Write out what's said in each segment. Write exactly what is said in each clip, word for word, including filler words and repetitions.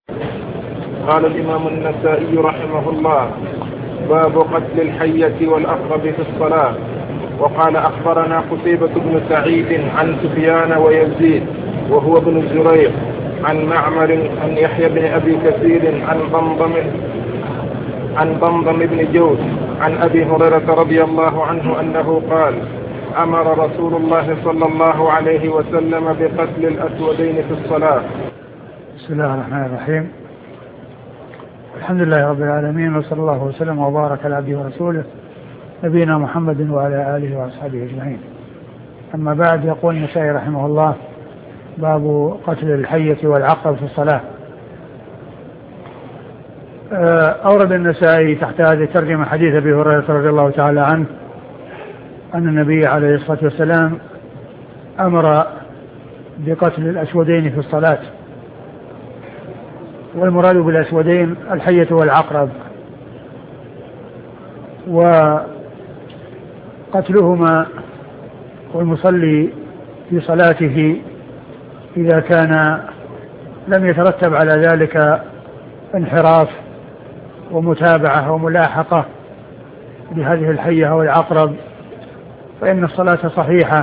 قال الإمام النسائي رحمه الله: باب قتل الحية والأقرب في الصلاة. وقال: أخبرنا قتيبة بن سعيد عن سفيان ويزيد وهو ابن الزريق عن معمر عن يحيى بن أبي كثير عن ضمضم عن ضمضم بن جوز عن أبي هريرة رضي الله عنه أنه قال: أمر رسول الله صلى الله عليه وسلم بقتل الأسودين في الصلاة. بسم الله الرحمن الرحيم. الحمد لله رب العالمين، وصلى الله وسلم وبارك على عبده ورسوله نبينا محمد وعلى آله وأصحابه أجمعين. أما بعد، يقول النسائي رحمه الله: باب قتل الحية والعقرب في الصلاة. أورد النسائي تحت هذه الترجمة حديث أبي هريرة رضي الله تعالى عنه أن النبي عليه الصلاة والسلام أمر بقتل الأسودين في الصلاة، والمراد بالأسودين الحية والعقرب، وقتلهما والمصلي في صلاته إذا كان لم يترتب على ذلك انحراف ومتابعة وملاحقة لهذه الحية والعقرب فإن الصلاة صحيحة،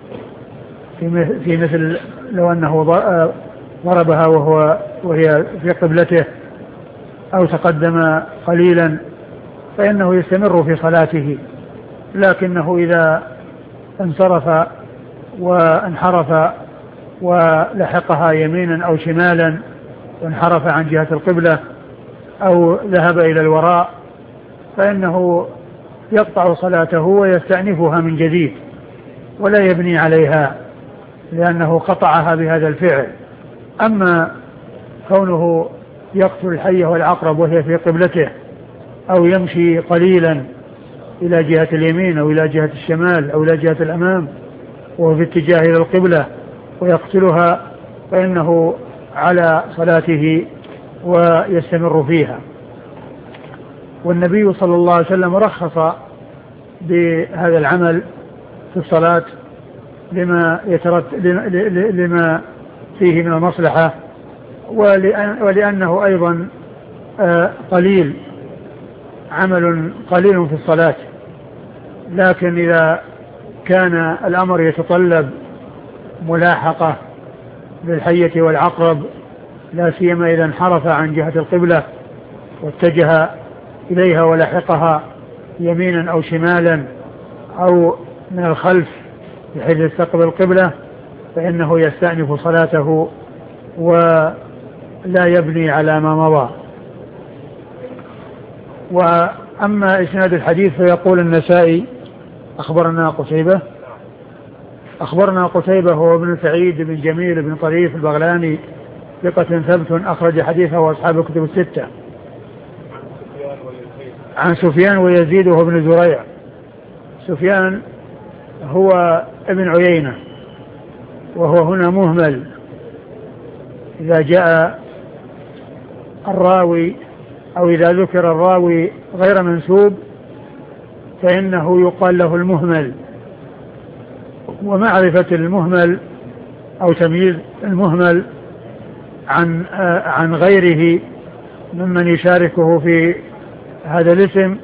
في مثل لو أنه ضربها وهو وهي في قبلته أو تقدم قليلا فإنه يستمر في صلاته، لكنه إذا انصرف وانحرف ولحقها يمينا أو شمالا وانحرف عن جهة القبلة أو ذهب إلى الوراء فإنه يقطع صلاته ويستأنفها من جديد ولا يبني عليها، لأنه قطعها بهذا الفعل. أما كونه يقتل الحية والعقرب وهي في قبلته أو يمشي قليلا إلى جهة اليمين أو إلى جهة الشمال أو إلى جهة الأمام وهو في اتجاه إلى القبلة ويقتلها فإنه على صلاته ويستمر فيها. والنبي صلى الله عليه وسلم رخص بهذا العمل في الصلاة لما, لما فيه من المصلحة، ولأن ولأنه أيضا قليل عمل قليل في الصلاة، لكن إذا كان الأمر يتطلب ملاحقة للحية والعقرب لا سيما إذا انحرف عن جهة القبلة واتجه إليها ولحقها يمينا أو شمالا أو من الخلف بحيث يستقبل القبلة فإنه يستأنف صلاته ولا يبني على ما مضى. وأما إسناد الحديث فيقول النسائي: أخبرنا قتيبة أخبرنا قتيبة هو ابن سعيد بن جميل بن طريف البغلاني ثقة ثبت أخرج حديثه وأصحاب الكتب الستة. عن سفيان ويزيد وهو ابن زريع. سفيان هو ابن عيينة وهو هنا مهمل، إذا جاء الراوي أو إذا ذكر الراوي غير منسوب فإنه يقال له المهمل. ومعرفة المهمل أو تمييز المهمل عن عن غيره ممن يشاركه في هذا الاسم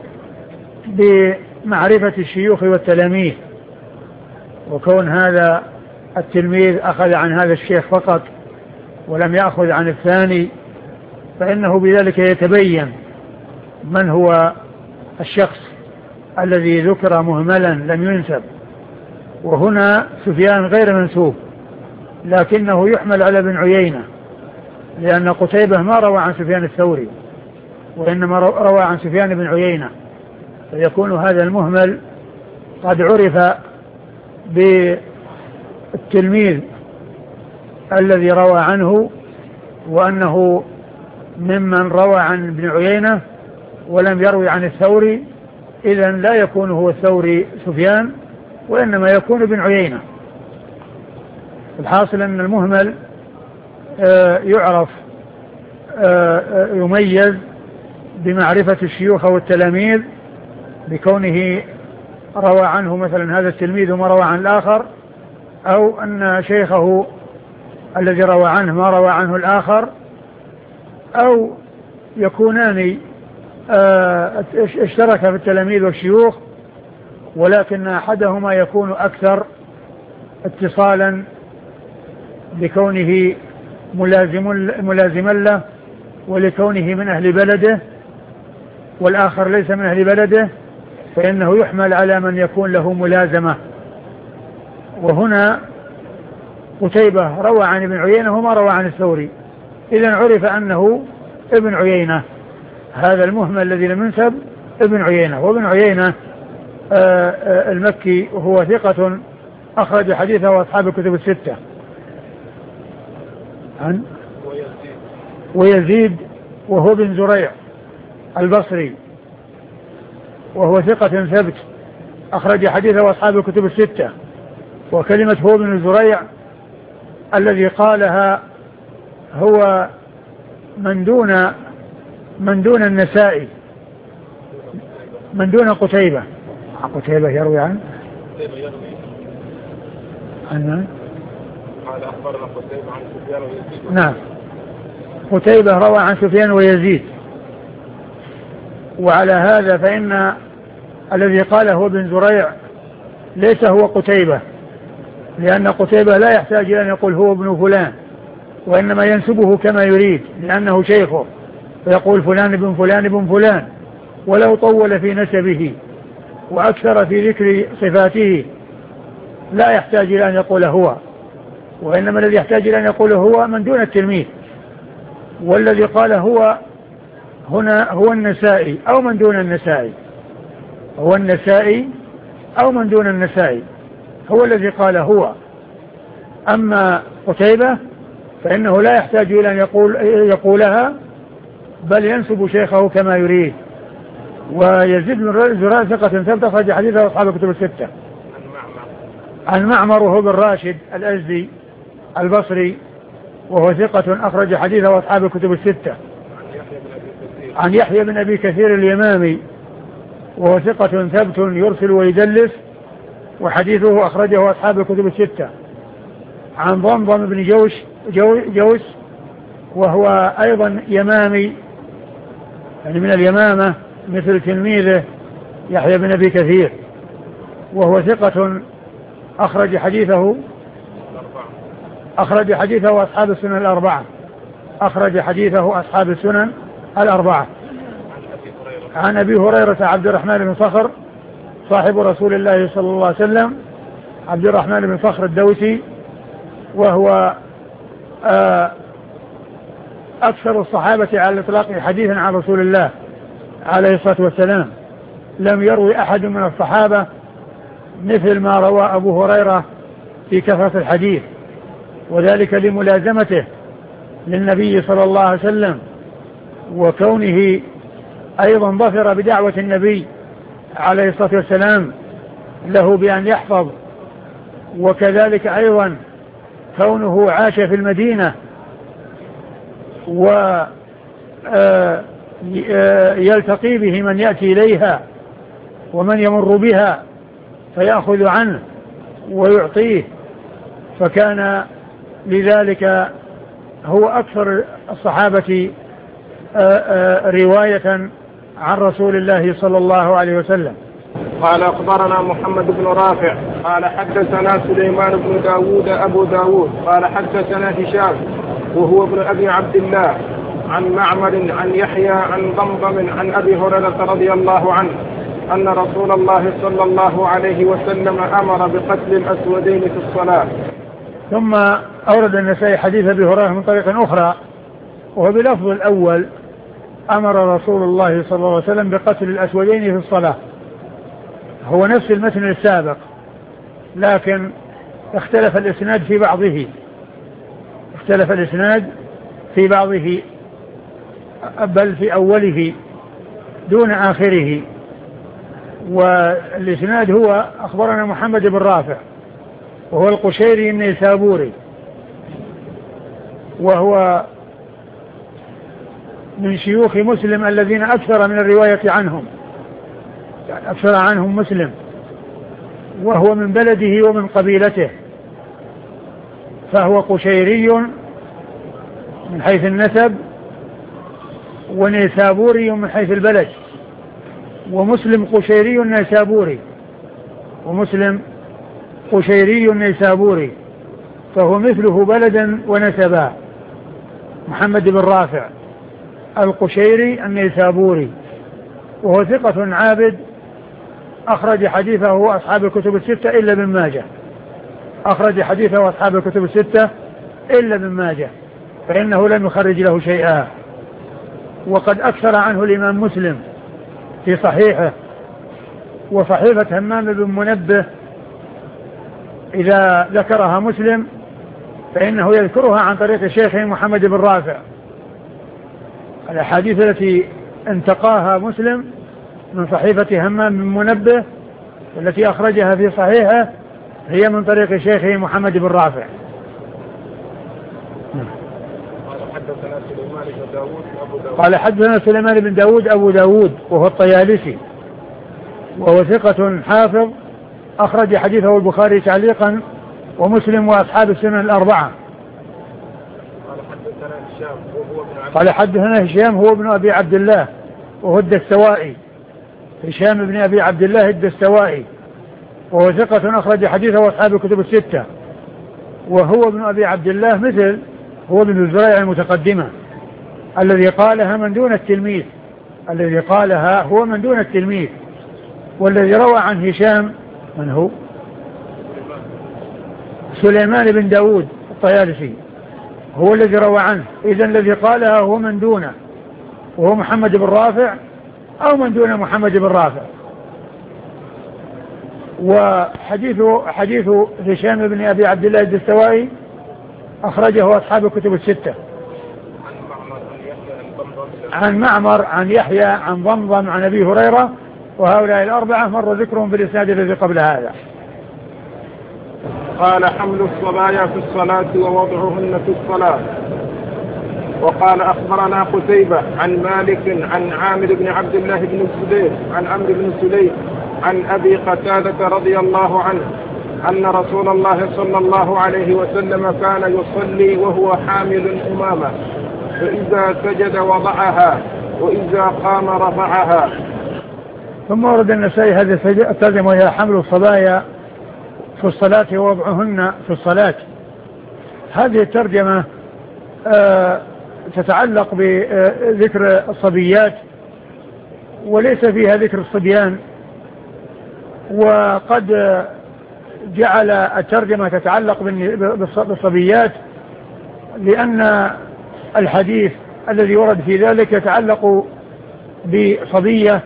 بمعرفة الشيوخ والتلاميذ، وكون هذا التلميذ أخذ عن هذا الشيخ فقط ولم يأخذ عن الثاني فإنه بذلك يتبين من هو الشخص الذي ذكر مهملا لم ينسب. وهنا سفيان غير منسوب لكنه يحمل على ابن عيينة، لأن قتيبة ما روى عن سفيان الثوري وإنما روى عن سفيان بن عيينة، فيكون هذا المهمل قد عرف بالتلميذ الذي روى عنه وأنه ممن روى عن ابن عيينة ولم يروي عن الثوري، إذن لا يكون هو الثوري سفيان وإنما يكون ابن عيينة. الحاصل أن المهمل يعرف يميز بمعرفة الشيوخ والتلاميذ بكونه روى عنه مثلا هذا التلميذ وما روى عن الآخر، أو أن شيخه الذي روى عنه ما روى عنه الآخر، أو يكونان اشترك في التلاميذ والشيوخ، ولكن أحدهما يكون أكثر اتصالا لكونه ملازم ملازما له ولكونه من أهل بلده، والآخر ليس من أهل بلده، فإنه يحمل على من يكون له ملازمة. وهنا قتيبة روى عن ابن عيينة وما روى عن الثوري، إذن عرف أنه ابن عيينة، هذا المهمل الذي لم ينسب ابن عيينة. وابن عيينة آآ آآ المكي وهو ثقة أخرج حديثه أصحاب الكتب الستة. عن ويزيد وهو بن زريع البصري وهو ثقة ثبت أخرج حديثه أصحاب الكتب الستة. وكلمة هو بن زريع الذي قالها هو من دون من دون النسائي، من دون قتيبة. قتيبة يروي عن عن قال أخبرنا قتيبة عن سفيان ويزيد. نعم، قتيبة روى عن سفيان ويزيد. وعلى هذا فإن الذي قاله هو بن زريع ليس هو قتيبة، لأن قتيبة لا يحتاج أن يقول هو ابن فلان، وإنما ينسبه كما يريد لأنه شيخه، فيقول فلان ابن فلان ابن فلان، ولو طول في نسبه وأكثر في ذكر صفاته لا يحتاج إلى أن يقول هو، وإنما الذي يحتاج إلى أن يقول هو من دون التلميذ. والذي قال هو هنا هو النسائي أو من دون النسائي، هو النسائي أو من دون النسائي هو الذي قال هو. أما قتيبة فإنه لا يحتاج إلى أن يقول يقولها، بل ينسب شيخه كما يريد. ويزيد بن زريع ثقة ثبت أخرج حديثه أصحاب الكتب الستة. عن معمر وهو بن راشد الأزدي البصري وهو ثقة أخرج حديثه أصحاب الكتب الستة. عن يحيى بن أبي كثير اليمامي وهو ثقة ثبت يرسل ويدلس وحديثه أخرجه أصحاب الكتب الستة. عن ضمضم بن جوش جو جوس وهو أيضا يمامي، يعني من اليمامة مثل تلميذه يحيى بن أبي كثير، وهو ثقة أخرج حديثه أخرج حديثه أصحاب السنن الأربعة أخرج حديثه أصحاب السنن الأربعة. عن أبي هريرة عبد الرحمن بن صخر صاحب رسول الله صلى الله عليه وسلم، عبد الرحمن بن صخر الدوسي، وهو أكثر الصحابة على الإطلاق حديثا عن رسول الله عليه الصلاة والسلام. لم يروي أحد من الصحابة مثل ما روى أبو هريرة في كثرة الحديث، وذلك لملازمته للنبي صلى الله عليه وسلم، وكونه أيضا ظفر بدعوة النبي عليه الصلاة والسلام له بأن يحفظ، وكذلك أيضا كونه عاش في المدينة ويلتقي به من يأتي إليها ومن يمر بها فيأخذ عنه ويعطيه، فكان لذلك هو أكثر الصحابة رواية عن رسول الله صلى الله عليه وسلم. قال أخبرنا محمد بن رافع قال حدثنا سليمان بن داود أبو داود قال حدثنا هشام وهو ابن أبي عبد الله عن معمر عن يحيى عن ضمضم عن أبي هريرة رضي الله عنه أن رسول الله صلى الله عليه وسلم أمر بقتل الأسودين في الصلاة. ثم أورد النسائي حديث أبي هريرة من طريق أخرى وهو بلفظ الأول: أمر رسول الله صلى الله عليه وسلم بقتل الأسودين في الصلاة. هو نفس المتن السابق، لكن اختلف الإسناد في بعضه اختلف الإسناد في بعضه بل في أوله دون آخره. والإسناد هو: أخبرنا محمد بن رافع وهو القشيري النيسابوري، وهو من شيوخ مسلم الذين أكثر من الرواية عنهم، يعني أكثر عنهم مسلم، وهو من بلده ومن قبيلته، فهو قشيري من حيث النسب ونيسابوري من حيث البلد، ومسلم قشيري نيسابوري، ومسلم قشيري نيسابوري، فهو مثله بلدا ونسبا، محمد بن رافع القشيري النيسابوري، وهو ثقة عابد، أخرج حديثه أصحاب الكتب الستة إلا ابن ماجه، أخرج حديثه أصحاب الكتب الستة إلا ابن ماجه، فإنه لم يخرج له شيئا. وقد أكثر عنه الإمام مسلم في صحيحه، وصحيفة همام بن منبه إذا ذكرها مسلم فإنه يذكرها عن طريق شيخه محمد بن رافع. الأحاديث التي انتقاها مسلم من صحيفة همام بن منبه التي أخرجها في صحيحه هي من طريق شيخه محمد بن رافع. قال حدثنا سليمان بن داود أبو داود وهو الطيالسي، وهو ثقة حافظ، أخرج حديثه البخاري تعليقا ومسلم وأصحاب السنن الأربعة. قال حدثنا هشام هو ابن أبي عبد الله وهو الدستوائي، هشام بن أبي عبد الله الدستوائي، وهو ثقة أخرج حديثه أصحاب الكتب الستة، وهو ابن أبي عبد الله مثل هو ابن الزريع المتقدمة الذي قالها من دون التلميذ، الذي قالها هو من دون التلميذ. والذي روى عن هشام من هو؟ سليمان بن داود الطيالسي هو الذي روى عنه، إذن الذي قالها هو من دونه، وهو محمد بن رافع أو من دون محمد بن رافع. وحديث حديث هشام بن أبي عبد الله الدستوائي أخرجه أصحاب الكتب الستة. عن معمر عن يحيى عن ضمضم عن أبي هريرة، وهؤلاء الأربعة مر ذكرهم في الإسناد الذي قبل هذا. قال حمل الصبايا في الصلاة ووضعهن في الصلاة. وقال أخبرنا قتيبة عن مالك عن عامر بن عبد الله بن الزبير عن عمرو بن سليم عن أبي قتادة رضي الله عنه أن رسول الله صلى الله عليه وسلم كان يصلي وهو حامل أمامة، فإذا سجد وضعها وإذا قام رفعها. ثم ورد النسائي هذا الترجمة وهي حمل الصبايا في الصلاة ووضعهن في الصلاة. هذه الترجمة آه تتعلق بذكر الصبيات وليس فيها ذكر الصبيان، وقد جعل الترجمة تتعلق بالصبيات لأن الحديث الذي ورد في ذلك يتعلق بصبية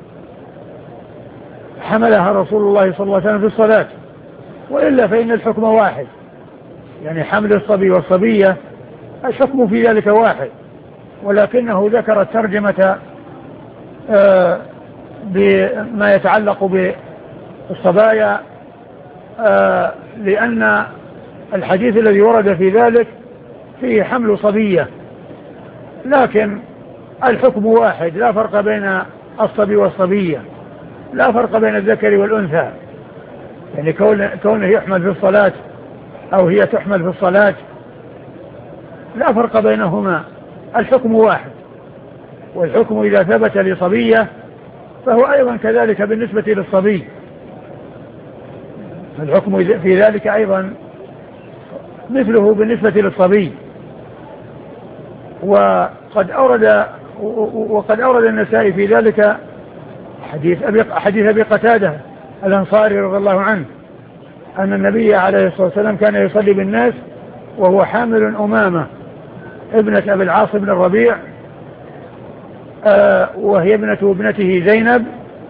حملها رسول الله صلى الله عليه وسلم في الصلاة، وإلا فإن الحكم واحد، يعني حمل الصبي والصبية الحكم في ذلك واحد، ولكنه ذكر الترجمة آه بما يتعلق بالصبايا آه لأن الحديث الذي ورد في ذلك فيه حمل صبية، لكن الحكم واحد، لا فرق بين الصبي والصبية، لا فرق بين الذكر والأنثى، يعني كونه يحمل في الصلاة أو هي تحمل في الصلاة لا فرق بينهما، الحكم واحد. والحكم إذا ثبت لصبية فهو أيضا كذلك بالنسبة للصبي، الحكم في ذلك أيضا مثله بالنسبة للصبي. وقد أورد وقد أورد النسائي في ذلك حديث أبي حديث أبي قتادة الأنصاري رضي الله عنه أن النبي عليه الصلاة والسلام كان يصلي بالناس وهو حامل أمامة ابنة أبي العاص بن الربيع آه وهي ابنة ابنته زينب،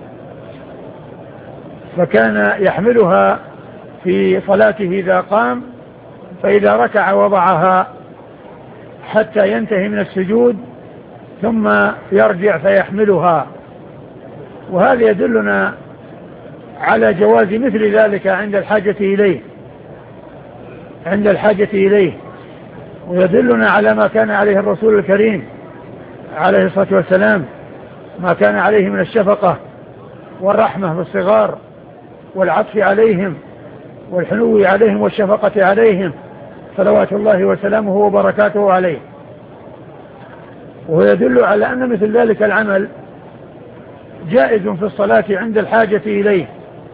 فكان يحملها في صلاته إذا قام، فإذا ركع وضعها حتى ينتهي من السجود ثم يرجع فيحملها. وهذا يدلنا على جواز مثل ذلك عند الحاجة إليه عند الحاجة إليه ويدلنا على ما كان عليه الرسول الكريم عليه الصلاة والسلام، ما كان عليه من الشفقة والرحمة بالصغار والعطف عليهم والحنو عليهم والشفقة عليهم صلوات الله وسلامه وبركاته عليه. ويدل على أن مثل ذلك العمل جائز في الصلاة عند الحاجة إليه،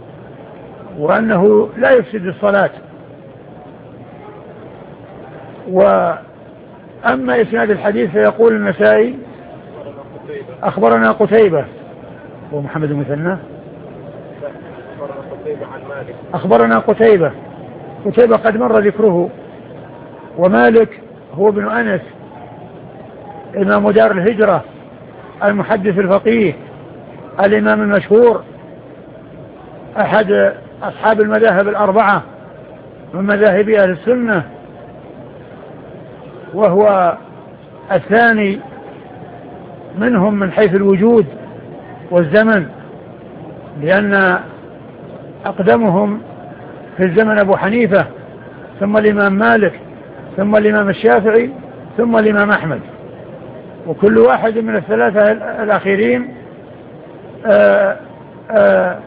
وأنه لا يفسد الصلاة. وأما إسناد الحديث فيقول النسائي أخبرنا قتيبة ومحمد المثنى أخبرنا قتيبة قتيبة قد مر ذكره. ومالك هو ابن أنس إمام دار الهجرة المحدث الفقيه الإمام المشهور أحد أصحاب المذاهب الأربعة من مذاهب أهل السنة، وهو الثاني منهم من حيث الوجود والزمن، لأن أقدمهم في الزمن أبو حنيفة، ثم الإمام مالك، ثم الإمام الشافعي، ثم الإمام أحمد. وكل واحد من الثلاثة الأخيرين آآ آآ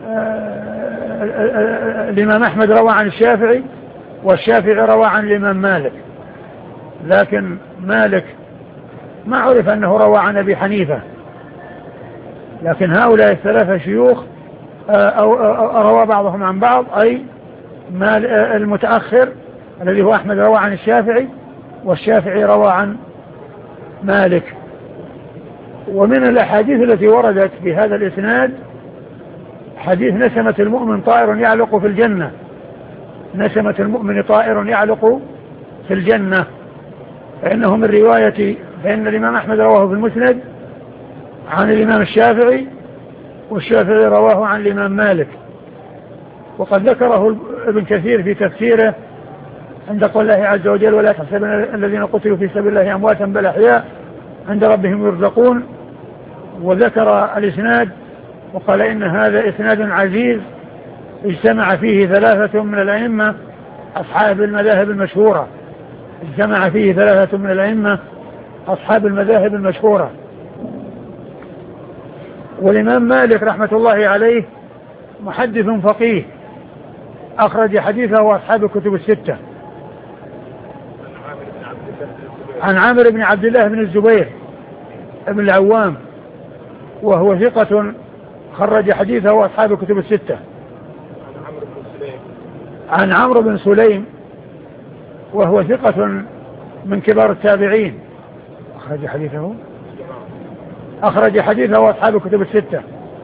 آآ الإمام أحمد روى عن الشافعي، والشافعي روى عن الإمام مالك، لكن مالك ما عرف أنه روى عن أبي حنيفة. لكن هؤلاء الثلاثة شيوخ أو روى بعضهم عن بعض، أي المتأخر الذي هو أحمد روى عن الشافعي، والشافعي روى عن مالك. ومن الأحاديث التي وردت بهذا الإسناد حديث نسمة المؤمن طائر يعلق في الجنة، نسمة المؤمن طائر يعلق في الجنة، فإنه من رواية فإن الإمام أحمد رواه في المسند عن الإمام الشافعي، والشافعي رواه عن الإمام مالك. وقد ذكره ابن كثير في تفسيره عند قول الله عز وجل ولا تحسبن الذين قتلوا في سبيل الله أمواتا بل أحياء عند ربهم يرزقون، وذكر الإسناد وقال إن هذا إسناد عزيز اجتمع فيه ثلاثة من الأئمة أصحاب المذاهب المشهورة اجتمع فيه ثلاثة من الأئمة أصحاب المذاهب المشهورة. والإمام مالك رحمة الله عليه محدث فقيه أخرج حديثه وأصحاب الكتب الستة عن عامر بن عبد الله بن الزبير بن العوام، وهو ثقة خرج حديثه وأصحاب الكتب الستة. عن عمرو بن سليم وهو ثقة من كبار التابعين أخرج حديثه أخرج حديثه وأصحاب الكتب الستة.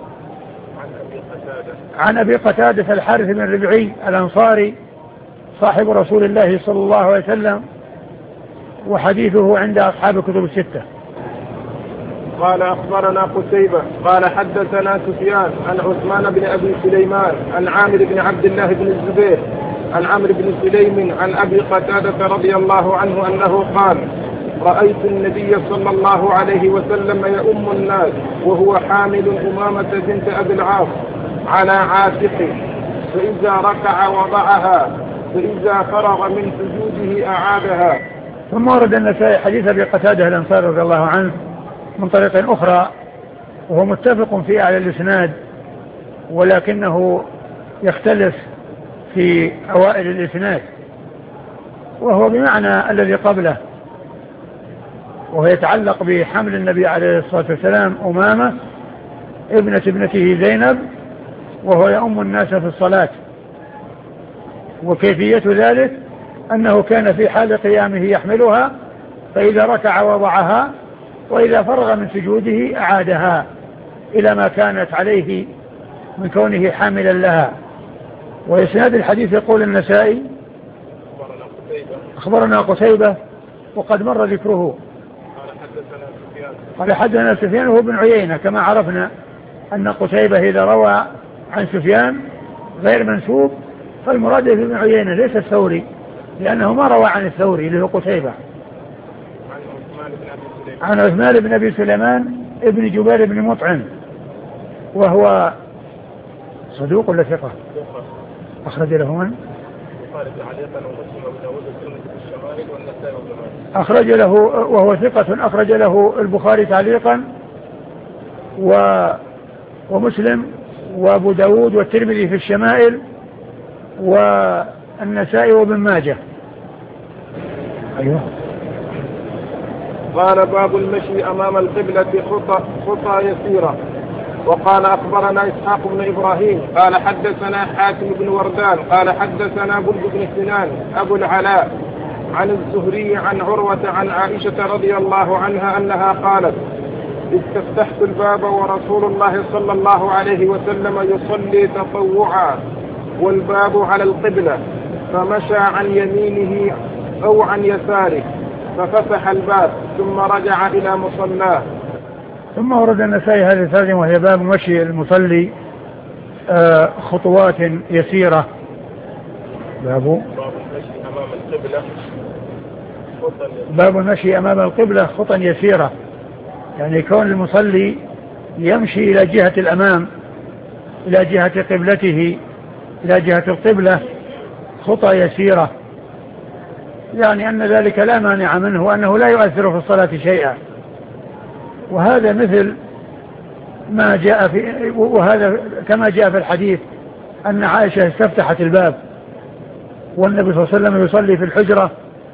عن أبي قتادة الحارث بن ربعي الأنصاري صاحب رسول الله صلى الله عليه وسلم، وحديثه عند أصحاب الكتب الستة. قال أخبرنا قتيبة قال حدثنا سفيان عن عثمان بن أبي سليمان عن عامر بن عبد الله بن الزبير عن عمرو بن سليم عن أبي قتادة رضي الله عنه أنه قال رأيت النبي صلى الله عليه وسلم يؤم الناس وهو حامل أمامة بنت أبي العاص على عاتقه، فإذا ركع وضعها، فإذا فرغ من سجوده أعادها. ثم ورد النسائي حديث أبي قتادة الأنصاري رضي الله عنه من طريق أخرى، وهو متفق في أعلى الإسناد، ولكنه يختلف في أوائل الإسناد، وهو بمعنى الذي قبله، وهو يتعلق بحمل النبي عليه الصلاة والسلام أمامة ابنة ابنته زينب وهو يؤم الناس في الصلاة. وكيفية ذلك أنه كان في حال قيامه يحملها، فإذا ركع وضعها، وإذا فرغ من سجوده أعادها إلى ما كانت عليه من كونه حاملا لها. وإسناد الحديث يقول النسائي أخبرنا قتيبة وقد مر ذكره قال حدثنا سفيان هو بن عيينة، كما عرفنا أن قتيبة إذا روى عن سفيان غير منسوب فالمراد بن عيينة ليس الثوري، لأنه ما روى عن الثوري اللي هو قتيبة. عن عثمان بن أبي سليمان ابن جبير بن مطعم، وهو صدوق ولا ثقة؟ أخرج له من؟ أخرج له وهو ثقة أخرج له البخاري تعليقا و ومسلم وابو داود والترمذي في الشمائل والنسائي وابن ماجه. أيوه قال باب المشي أمام القبلة خطى, خطى يسيرة. وقال أخبرنا إسحاق بن إبراهيم قال حدثنا حاتم بن وردان قال حدثنا بلد بن سنان أبو العلاء عن الزهري عن عروة عن عائشة رضي الله عنها أنها قالت استفتحت الباب ورسول الله صلى الله عليه وسلم يصلي تطوعا والباب على القبلة فمشى عن يمينه أو عن يساره ففتح الباب ثم رجع إلى مصلاه. ثم ورد النسائي هذه الثالثة وهي باب مشي المصلي خطوات يسيرة. باب باب المشي أمام القبلة خطا يسيرة، يعني كون المصلي يمشي إلى جهة الأمام إلى جهة قبلته إلى جهة القبلة خطى يسيرة، يعني أن ذلك لا مانع منه وأنه لا يؤثر في الصلاة شيئا. وهذا مثل ما جاء في وهذا كما جاء في الحديث أن عائشة استفتحت الباب والنبي صلى الله عليه وسلم يصلي في الحجرة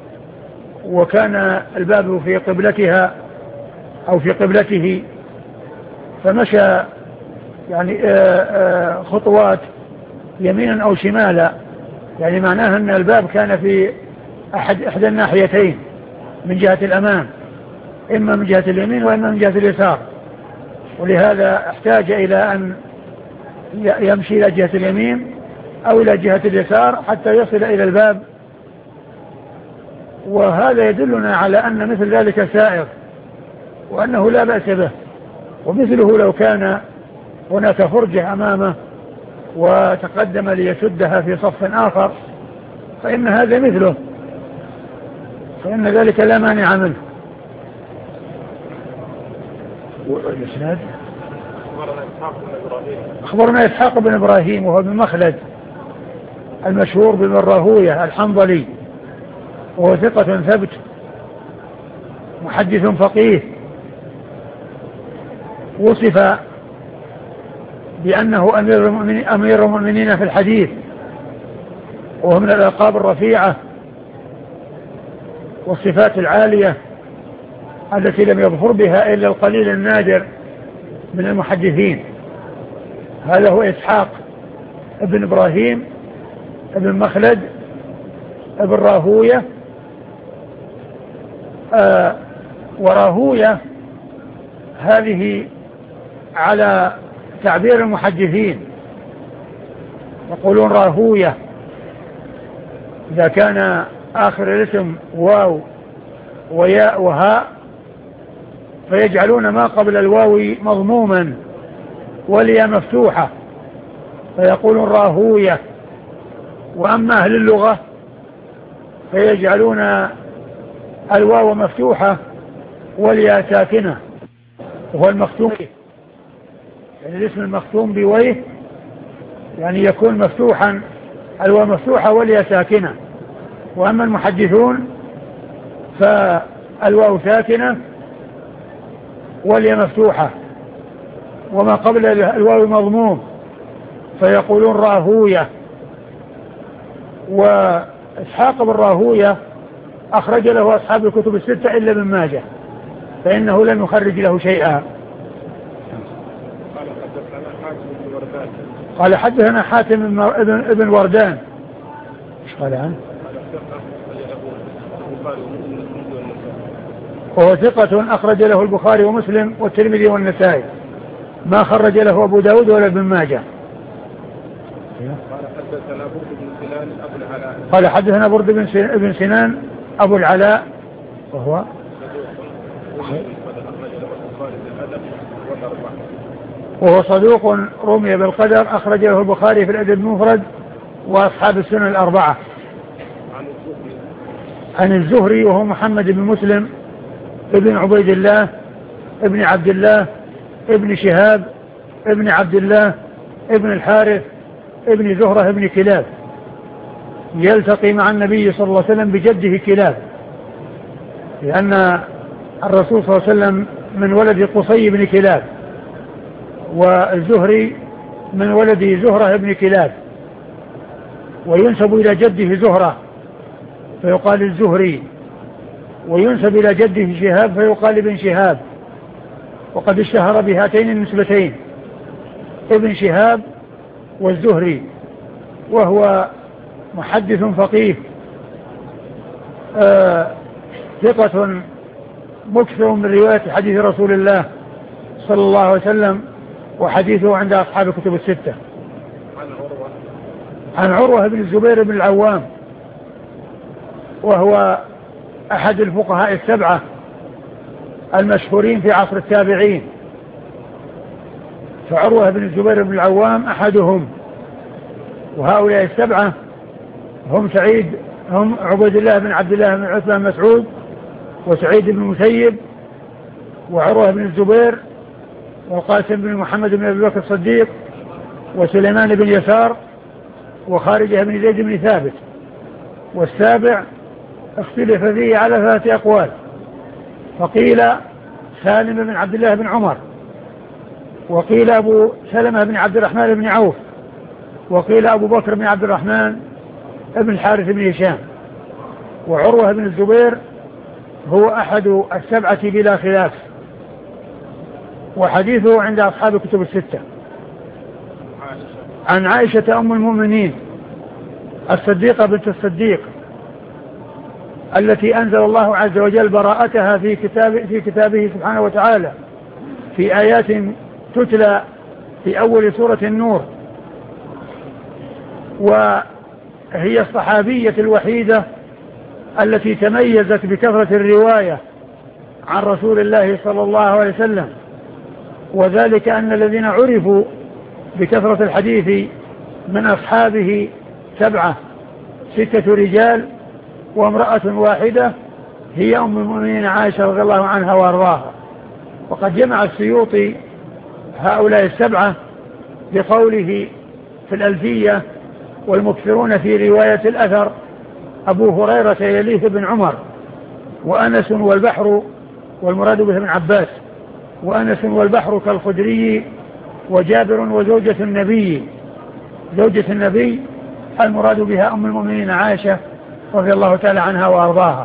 وكان الباب في قبلتها أو في قبلته، فمشى يعني خطوات يمينا أو شمالا، يعني معناها أن الباب كان في أحد إحدى الناحيتين من جهة الأمام، إما من جهة اليمين وإما من جهة اليسار، ولهذا احتاج إلى أن يمشي إلى جهة اليمين أو إلى جهة اليسار حتى يصل إلى الباب. وهذا يدلنا على أن مثل ذلك سائر وأنه لا بأس به، ومثله لو كان هناك فرجة أمامه وتقدم ليسدها في صف آخر فإن هذا مثله، فإن ذلك لا مانع منه. والإسناد أخبرنا إسحاق بن إبراهيم وهو بن مخلد المشهور بن راهوية الحنظلي، وهو ثقة ثبت محدث فقيه، وصف بأنه أمير المؤمنين, أمير المؤمنين في الحديث، وهو من الألقاب الرفيعة والصفات العالية التي لم يظفر بها إلا القليل النادر من المحدثين. هذا هو إسحاق ابن إبراهيم ابن مخلد ابن راهوية. آه وراهوية هذه على تعبير المحدثين يقولون راهوية إذا كان آخر الاسم واو وياء وهاء، فيجعلون ما قبل الواو مضموما والياء مفتوحة فيقولون راهوية. وأما أهل اللغة فيجعلون الواو مفتوحة والياء ساكنة، وهو المختوم، يعني الاسم المختوم بويه يعني يكون مفتوحا، الواو مفتوحة والياء ساكنة. وأما المحدثون فالواو ساكنة والياء مفتوحة وما قبل الواو مضموم فيقولون راهوية. وإسحاق بن راهوية أخرج له أصحاب الكتب الستة إلا ابن ماجه، فإنه لم يخرج له شيئا. قال حدثنا حاتم ابن وردان. ايش قال عنه؟ وهو ثقة أخرج له البخاري ومسلم والترمذي والنسائي، ما خرج له أبو داود ولا ابن ماجه. قال حدثنا برد بن سنان أبو العلاء وهو وهو صدوق رمي بالقدر، أخرج له البخاري في الأدب المفرد وأصحاب السنن الأربعة. عن الزهري وهو محمد بن مسلم ابن عبيد الله ابن عبد الله ابن شهاب ابن عبد الله ابن الحارث ابن زهرة ابن كلاب، يلتقي مع النبي صلى الله عليه وسلم بجده كلاب، لأن الرسول صلى الله عليه وسلم من ولد قصي بن كلاب، والزهري من ولد زهرة ابن كلاب، وينسب إلى جده زهرة فيقال الزهري، وينسب إلى جده شهاب فيقال ابن شهاب، وقد اشتهر بهاتين النسبتين ابن شهاب والزهري، وهو محدث فقيه آه ثقة مكثر من رواية حديث رسول الله صلى الله عليه وسلم، وحديثه عند أصحاب الكتب الستة. عن عروة بن الزبير بن العوام، وهو أحد الفقهاء السبعة المشهورين في عصر التابعين، فعروة بن الزبير بن العوام أحدهم، وهؤلاء السبعة هم سعيد هم عبد الله بن عبد الله بن عثمان بن مسعود، وسعيد بن المسيب، وعروة بن الزبير، وقاسم بن محمد بن أبي بكر الصديق، وسليمان بن يسار، وخارجة بن زيد بن ثابت. والسابع اختلف فيه على ثلاثة أقوال، فقيل سالم بن عبد الله بن عمر، وقيل أبو سلمة بن عبد الرحمن بن عوف، وقيل أبو بكر بن عبد الرحمن بن الحارث بن هشام. وعروة بن الزبير هو أحد السبعة بلا خلاف، وحديثه عند أصحاب الكتب الستة. عن عائشة أم المؤمنين الصديقة بنت الصديق التي أنزل الله عز وجل براءتها في كتاب في كتابه سبحانه وتعالى في آيات تتلى في أول سورة النور، وهي الصحابية الوحيدة التي تميزت بكثرة الرواية عن رسول الله صلى الله عليه وسلم، وذلك أن الذين عرفوا بكثرة الحديث من أصحابه سبعة، ستة رجال وامرأة واحدة هي أم المؤمنين عائشة رضي الله عنها وارضاها. وقد جمع السيوطي هؤلاء السبعة بقوله في الألفية: والمكثرون في رواية الأثر أبو هريرة يليه بن عمر، وأنس والبحر، والمراد به ابن عباس، وأنس والبحر كالخدري، وجابر وزوجة النبي. زوجة النبي المراد بها أم المؤمنين عائشة رضي الله تعالى عنها وأرضاها.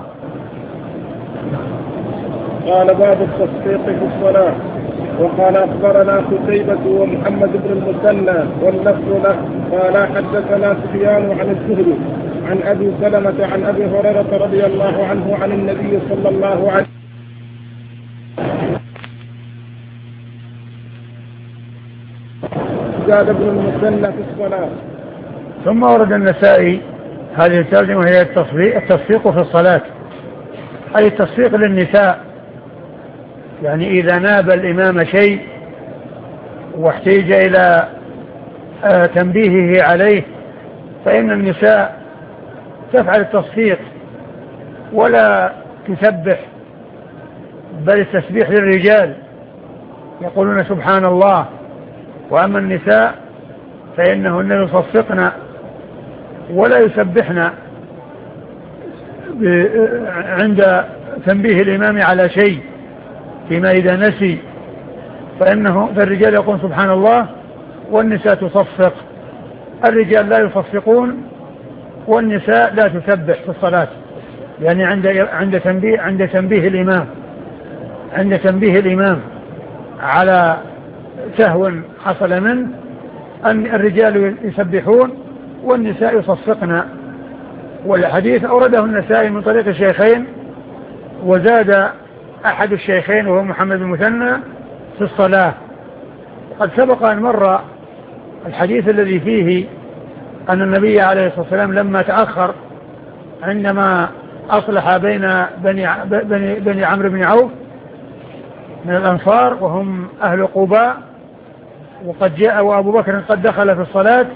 قال: باب التصفيق في الصلاة. وقال: أخبرنا قتيبة ومحمد بن المثنى واللفظ له قال: حدثنا سفيان عن الزهري عن أبي سلمة عن أبي هريرة رضي الله عنه عن النبي صلى الله عليه وسلم زاد ابن المثنى في الصلاة. ثم ورد النسائي هذه الترجمة، وهي التصفيق في الصلاة، أي التصفيق للنساء، يعني إذا ناب الإمام شيء واحتاج إلى تنبيهه عليه فإن النساء تفعل التصفيق ولا تسبح، بل التسبيح للرجال يقولون سبحان الله، وأما النساء فإنهن يصفقن ولا يسبحن عند تنبيه الإمام على شيء، فيما إذا نسي فإنه فالرجال يقول سبحان الله والنساء تصفق. الرجال لا يصفقون والنساء لا تسبح في الصلاة، يعني عند عند تنبيه عند تنبيه الإمام عند تنبيه الإمام على سهو حصل منه أن الرجال يسبحون والنساء يصفقن. والحديث أورده النسائي من طريق الشيخين، وزاد أحد الشيخين وهو محمد بن المثنى في الصلاة. قد سبق أن مر الحديث الذي فيه أن النبي عليه الصلاة والسلام لما تأخر عندما أصلح بين بني, بني, بني عمرو بن عوف من الأنصار وهم أهل قباء، وقد جاء وأبو بكر قد دخل في الصلاة،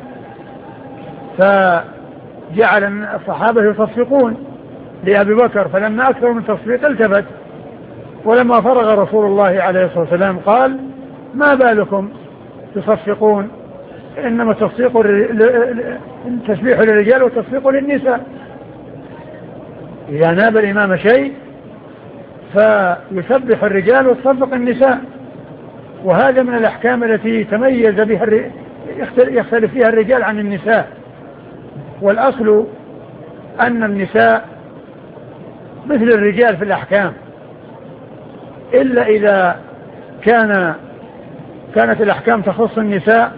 فجعل الصحابة يصفقون لأبي بكر، فلما أكثر من تصفيق التفت، ولما فرغ رسول الله عليه الصلاة والسلام قال: ما بالكم تصفقون؟ إنما التصفيق التسبيح للرجال والتصفيق للنساء. إذا ناب الإمام شيء فيسبح الرجال وتصفق النساء، وهذا من الأحكام التي تميز بها يختلف فيها الرجال عن النساء. والأصل أن النساء مثل الرجال في الأحكام، إلا إذا كان كانت الأحكام تخص النساء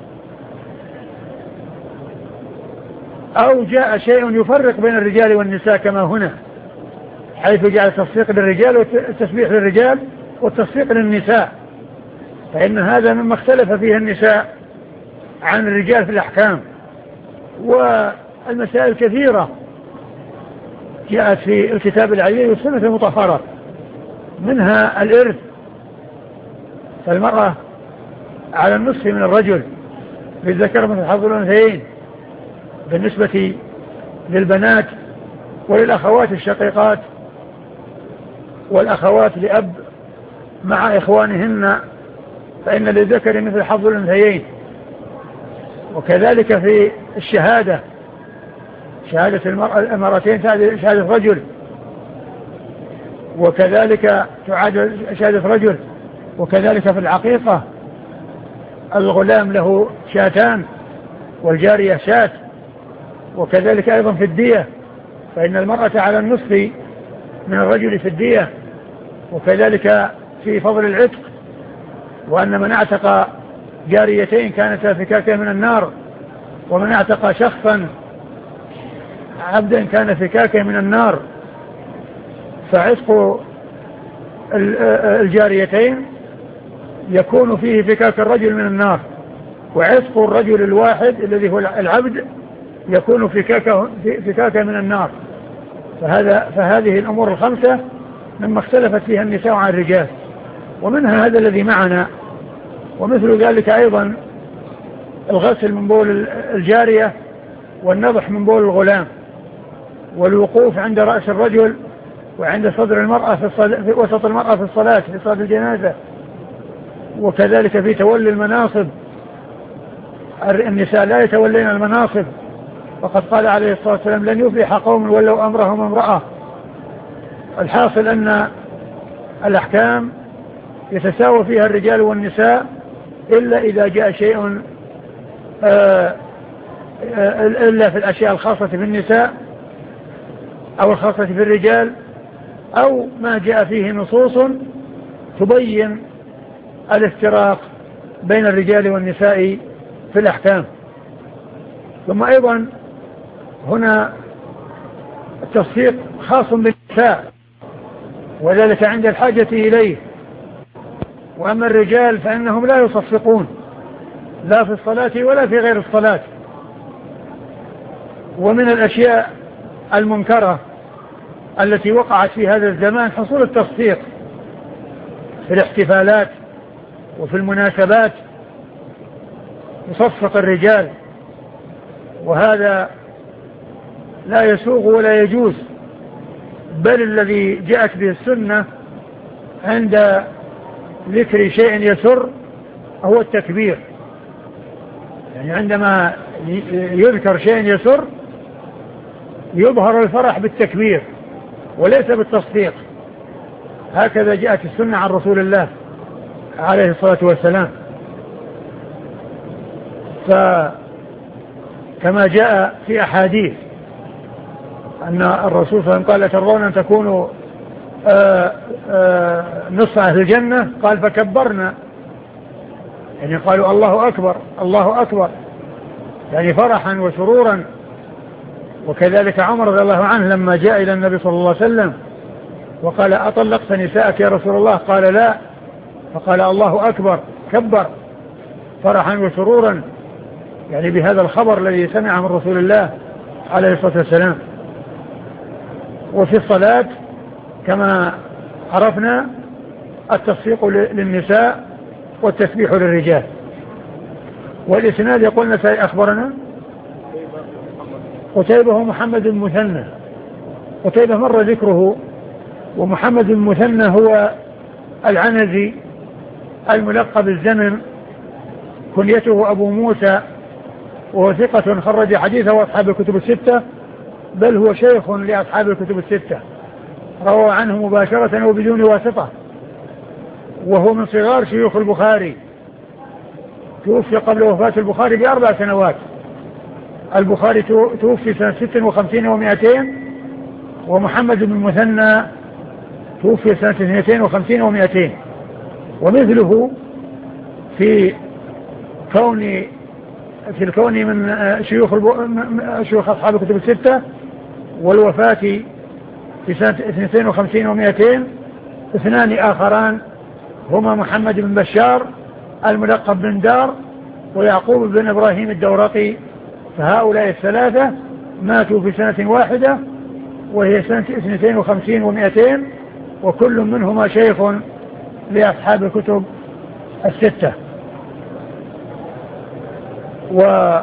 أو جاء شيء يفرق بين الرجال والنساء كما هنا، حيث جاء التصفيق للرجال والتسبيح للرجال والتصفيق للنساء، فإن هذا مما اختلف فيه النساء عن الرجال في الأحكام. والمسائل كثيرة جاءت في الكتاب العزيز والسنة المطهرة، منها الإرث، فالمرأة على النصف من الرجل للذكر مثل حظ الأنثيين بالنسبة للبنات وللأخوات الشقيقات والأخوات لأب مع إخوانهن، فإن للذكر مثل حظ الأنثيين. وكذلك في الشهادة، شهادة المرأة المرأتين شهادة رجل، وكذلك تعاد شهادة رجل. وكذلك في العقيقة الغلام له شاتان والجارية شات. وكذلك أيضا في الدية، فإن المرأة على النصف من الرجل في الدية. وكذلك في فضل العتق، وأن من اعتق جاريتين كانتا فكاكا من النار، ومن اعتق شخصا عبدا كان فكاكا من النار. فعتق الجاريتين يكون فيه فكاك الرجل من النار، وعتق الرجل الواحد الذي هو العبد يكون فكاكا فكاكا من النار. فهذا فهذه الأمور الخمسة مما اختلفت فيها النساء عن الرجال، ومنها هذا الذي معنا. ومثل ذلك أيضا الغسل من بول الجارية، والنضح من بول الغلام، والوقوف عند رأس الرجل وعند صدر المرأة في, في وسط المرأة في الصلاة في صلاة الجنازة. وكذلك في تولي المناصب، النساء لا يتولين المناصب، وقد قال عليه الصلاة والسلام لن يفلح قوم ولو أمرهم امرأة. الحاصل أن الأحكام يتساوى فيها الرجال والنساء، إلا إذا جاء شيء آآ آآ إلا في الأشياء الخاصة بالنساء أو الخاصة في الرجال، أو ما جاء فيه نصوص تبين الافتراق بين الرجال والنساء في الأحكام. ثم أيضا هنا التصفيق خاص بالنساء، وذلك عند الحاجة إليه. وأما الرجال فإنهم لا يصفقون لا في الصلاة ولا في غير الصلاة. ومن الأشياء المنكرة التي وقعت في هذا الزمان حصول التصفيق في الاحتفالات وفي المناسبات، يصفق الرجال، وهذا لا يسوغ ولا يجوز، بل الذي جاءت به السنة عند ذكر شيء يسر هو التكبير. يعني عندما يذكر شيء يسر يظهر الفرح بالتكبير وليس بالتصفيق. هكذا جاءت السنة عن رسول الله عليه الصلاة والسلام. فكما جاء في أحاديث أن الرسول صلى الله عليه وسلم قال ترضون أن تكونوا آآ آآ نصف أهل الجنة؟ قال فكبرنا، يعني قالوا الله أكبر الله أكبر، يعني فرحا وسرورا. وكذلك عمر رضي الله عنه لما جاء إلى النبي صلى الله عليه وسلم وقال أطلقت نساءك يا رسول الله؟ قال لا، فقال الله أكبر، كبر فرحا وسرورا، يعني بهذا الخبر الذي سمع من رسول الله عليه الصلاة والسلام. وفي الصلاة كما عرفنا التصفيق للنساء والتسبيح للرجال. والإسناد يقول نسائي أخبرنا قتيبة ومحمد المثنى. قتيبة مر ذكره، ومحمد المثنى هو العنزي الملقب الزمن، كنيته أبو موسى، وهو ثقة خرج حديثه وأصحاب الكتب الستة، بل هو شيخ لأصحاب الكتب الستة، روى عنه مباشرة وبدون واسطة، وهو من صغار شيوخ البخاري، توفي قبل وفاة البخاري بأربع سنوات. البخاري توفي سنة ست وخمسين ومائتين، ومحمد بن المثنى توفي سنة اثنتين وخمسين ومئتين. ومثله في كون في الكون من شيوخ شيوخ أصحاب الكتب الستة، والوفاة في سنة اثنتين وخمسين ومئتين اثنان آخران هما محمد بن بشار الملقب بن دار ويعقوب بن إبراهيم الدورقي، فهؤلاء الثلاثة ماتوا في سنة واحدة وهي سنة اثنتين وخمسين ومئتين، وكل منهما شيخ لأصحاب الكتب الستة. و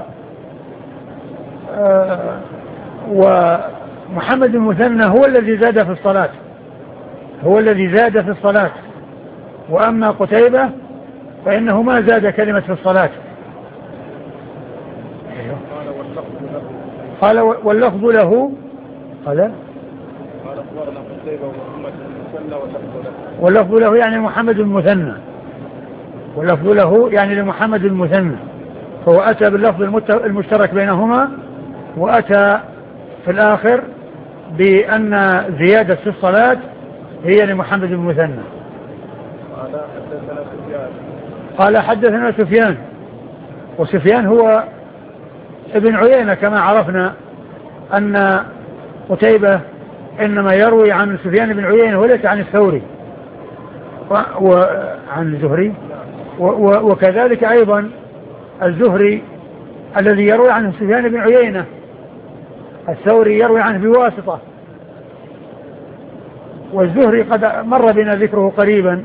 آه ومحمد المثنى هو الذي زاد في الصلاة هو الذي زاد في الصلاة وأما قتيبة فإنه ما زاد كلمة في الصلاة. قال واللفظ له قال واللفظ له يعني محمد المثنى واللفظ له يعني لمحمد المثنى، فهو أتى باللفظ المشترك بينهما، وأتى في الآخر بأن زيادة في الصلاة هي لمحمد المثنى. قال حدثنا سفيان، وسفيان هو ابن عيينة كما عرفنا أن قتيبة إنما يروي عن سفيان بن عيينة وليس عن الثوري وعن الزهري، وكذلك أيضا الزهري الذي يروي عنه سفيان بن عيينة، الثوري يروي عنه بواسطة، والزهري قد مر بنا ذكره قريبا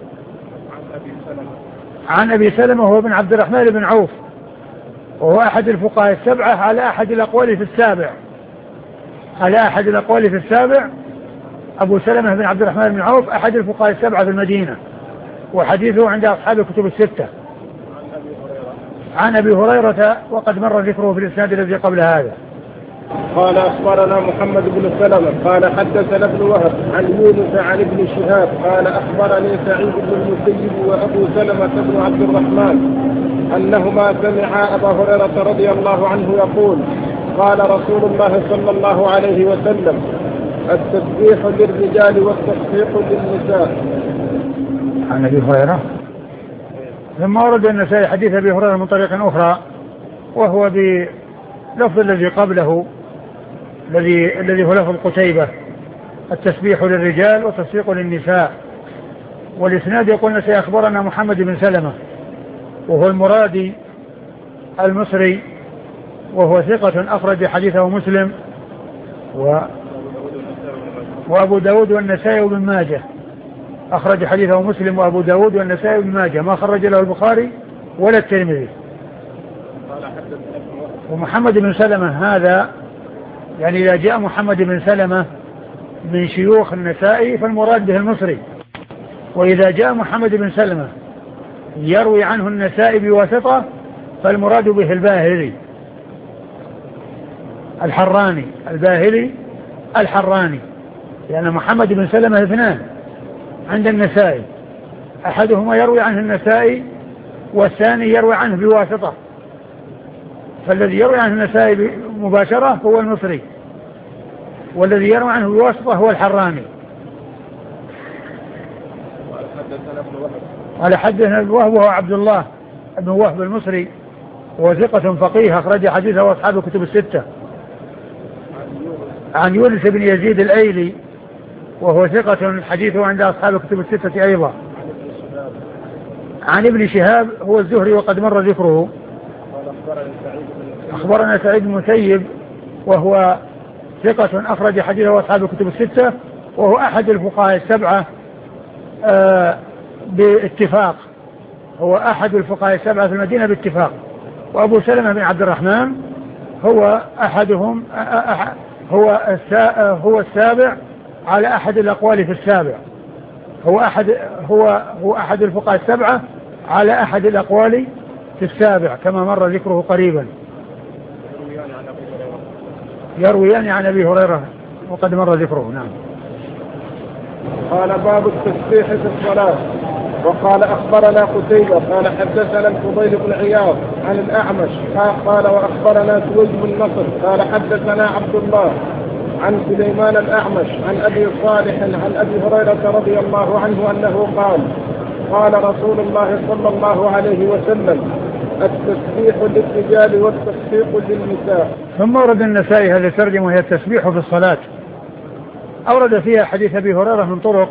عن أبي سلمة وهو بن عبد الرحمن بن عوف، وهو أحد الفقهاء السبعة على أحد الأقوال في السابع على أحد الأقوال في السابع أبو سلمة بن عبد الرحمن بن عوف أحد الفقهاء السبعة في المدينة، وحديثه عند أصحاب الكتب الستة. عن أبي هريرة وقد مر ذكره في الإسناد الذي قبل هذا. قال أخبرنا محمد بن سلمة قال حدثنا ابن وهب عن يونس عن ابن شهاب قال أخبرني سعيد بن المسيب وأبو سلمة بن عبد الرحمن أنهما سمعا أبا هريرة رضي الله عنه يقول قال رسول الله صلى الله عليه وسلم التسبيح للرجال والتصفيق للنساء. عن أبي هريرة ثم ورد النسائي حديث أبي هريرة من طريق أخرى وهو بلفظ الذي قبله الذي الذي هو لفظ قتيبة التسبيح للرجال والتصفيق للنساء. والإسناد يقول النسائي أخبرنا محمد بن سلمة وهو المرادي المصري وهو ثقة أخرج حديثه مسلم و وأبو داود والنسائي وابن ماجه، أخرج حديثه مسلم وأبو داود والنسائي وابن ماجه، ما خرج له البخاري ولا الترمذي. ومحمد بن سلمة هذا يعني إذا جاء محمد بن سلمة من شيوخ النسائي فالمراد به المصري، وإذا جاء محمد بن سلمة يروي عنه النسائي بواسطة فالمراد به الباهلي الحراني الباهلي الحراني، لأن محمد بن سلمة اثنان عند النسائي، أحدهما يروي عنه النسائي والثاني يروي عنه بواسطة، فالذي يروي عنه النسائي مباشرة هو المصري، والذي يروي عنه بواسطة هو الحراني. قال حدثنا ابن وهب وهو عبد الله بن وهب المصري وثقة فقيه أخرج حديثه أصحاب الكتب الستة. عن يونس بن يزيد الأيلي وهو ثقة حديثه عند أصحاب الكتب الستة أيضا. عن ابن شهاب هو الزهري وقد مر ذكره. أخبرنا سعيد بن المسيب وهو ثقة أخرج حديثه أصحاب الكتب الستة، وهو أحد الفقهاء السبعة آه باتفاق، هو أحد الفقهاء السبعة في المدينة باتفاق. وأبو سلمة بن عبد الرحمن هو أحدهم أح هو هو السابع على أحد الأقوال في السابع، هو أحد هو هو أحد الفقهاء السبعة على أحد الأقوال في السابع كما مر ذكره قريبا. يرويان عن أبي هريرة وقد مر ذكره. نعم. قال باب التسبيح في الصلاة. وقال أخبرنا قتيبة قال حدثنا الفضيل بن عياض عن الأعمش قال وأخبرنا سويد بن نصر قال حدثنا عبد الله عن سليمان الأعمش عن أبي صالح عن أبي هريرة رضي الله عنه أنه قال قال رسول الله صلى الله عليه وسلم التسبيح للرجال والتصفيق للنساء. ثم ورد النسائي هذا الترجمة وهي التسبيح في الصلاة، أورد فيها حديث أبي هريرة من طرق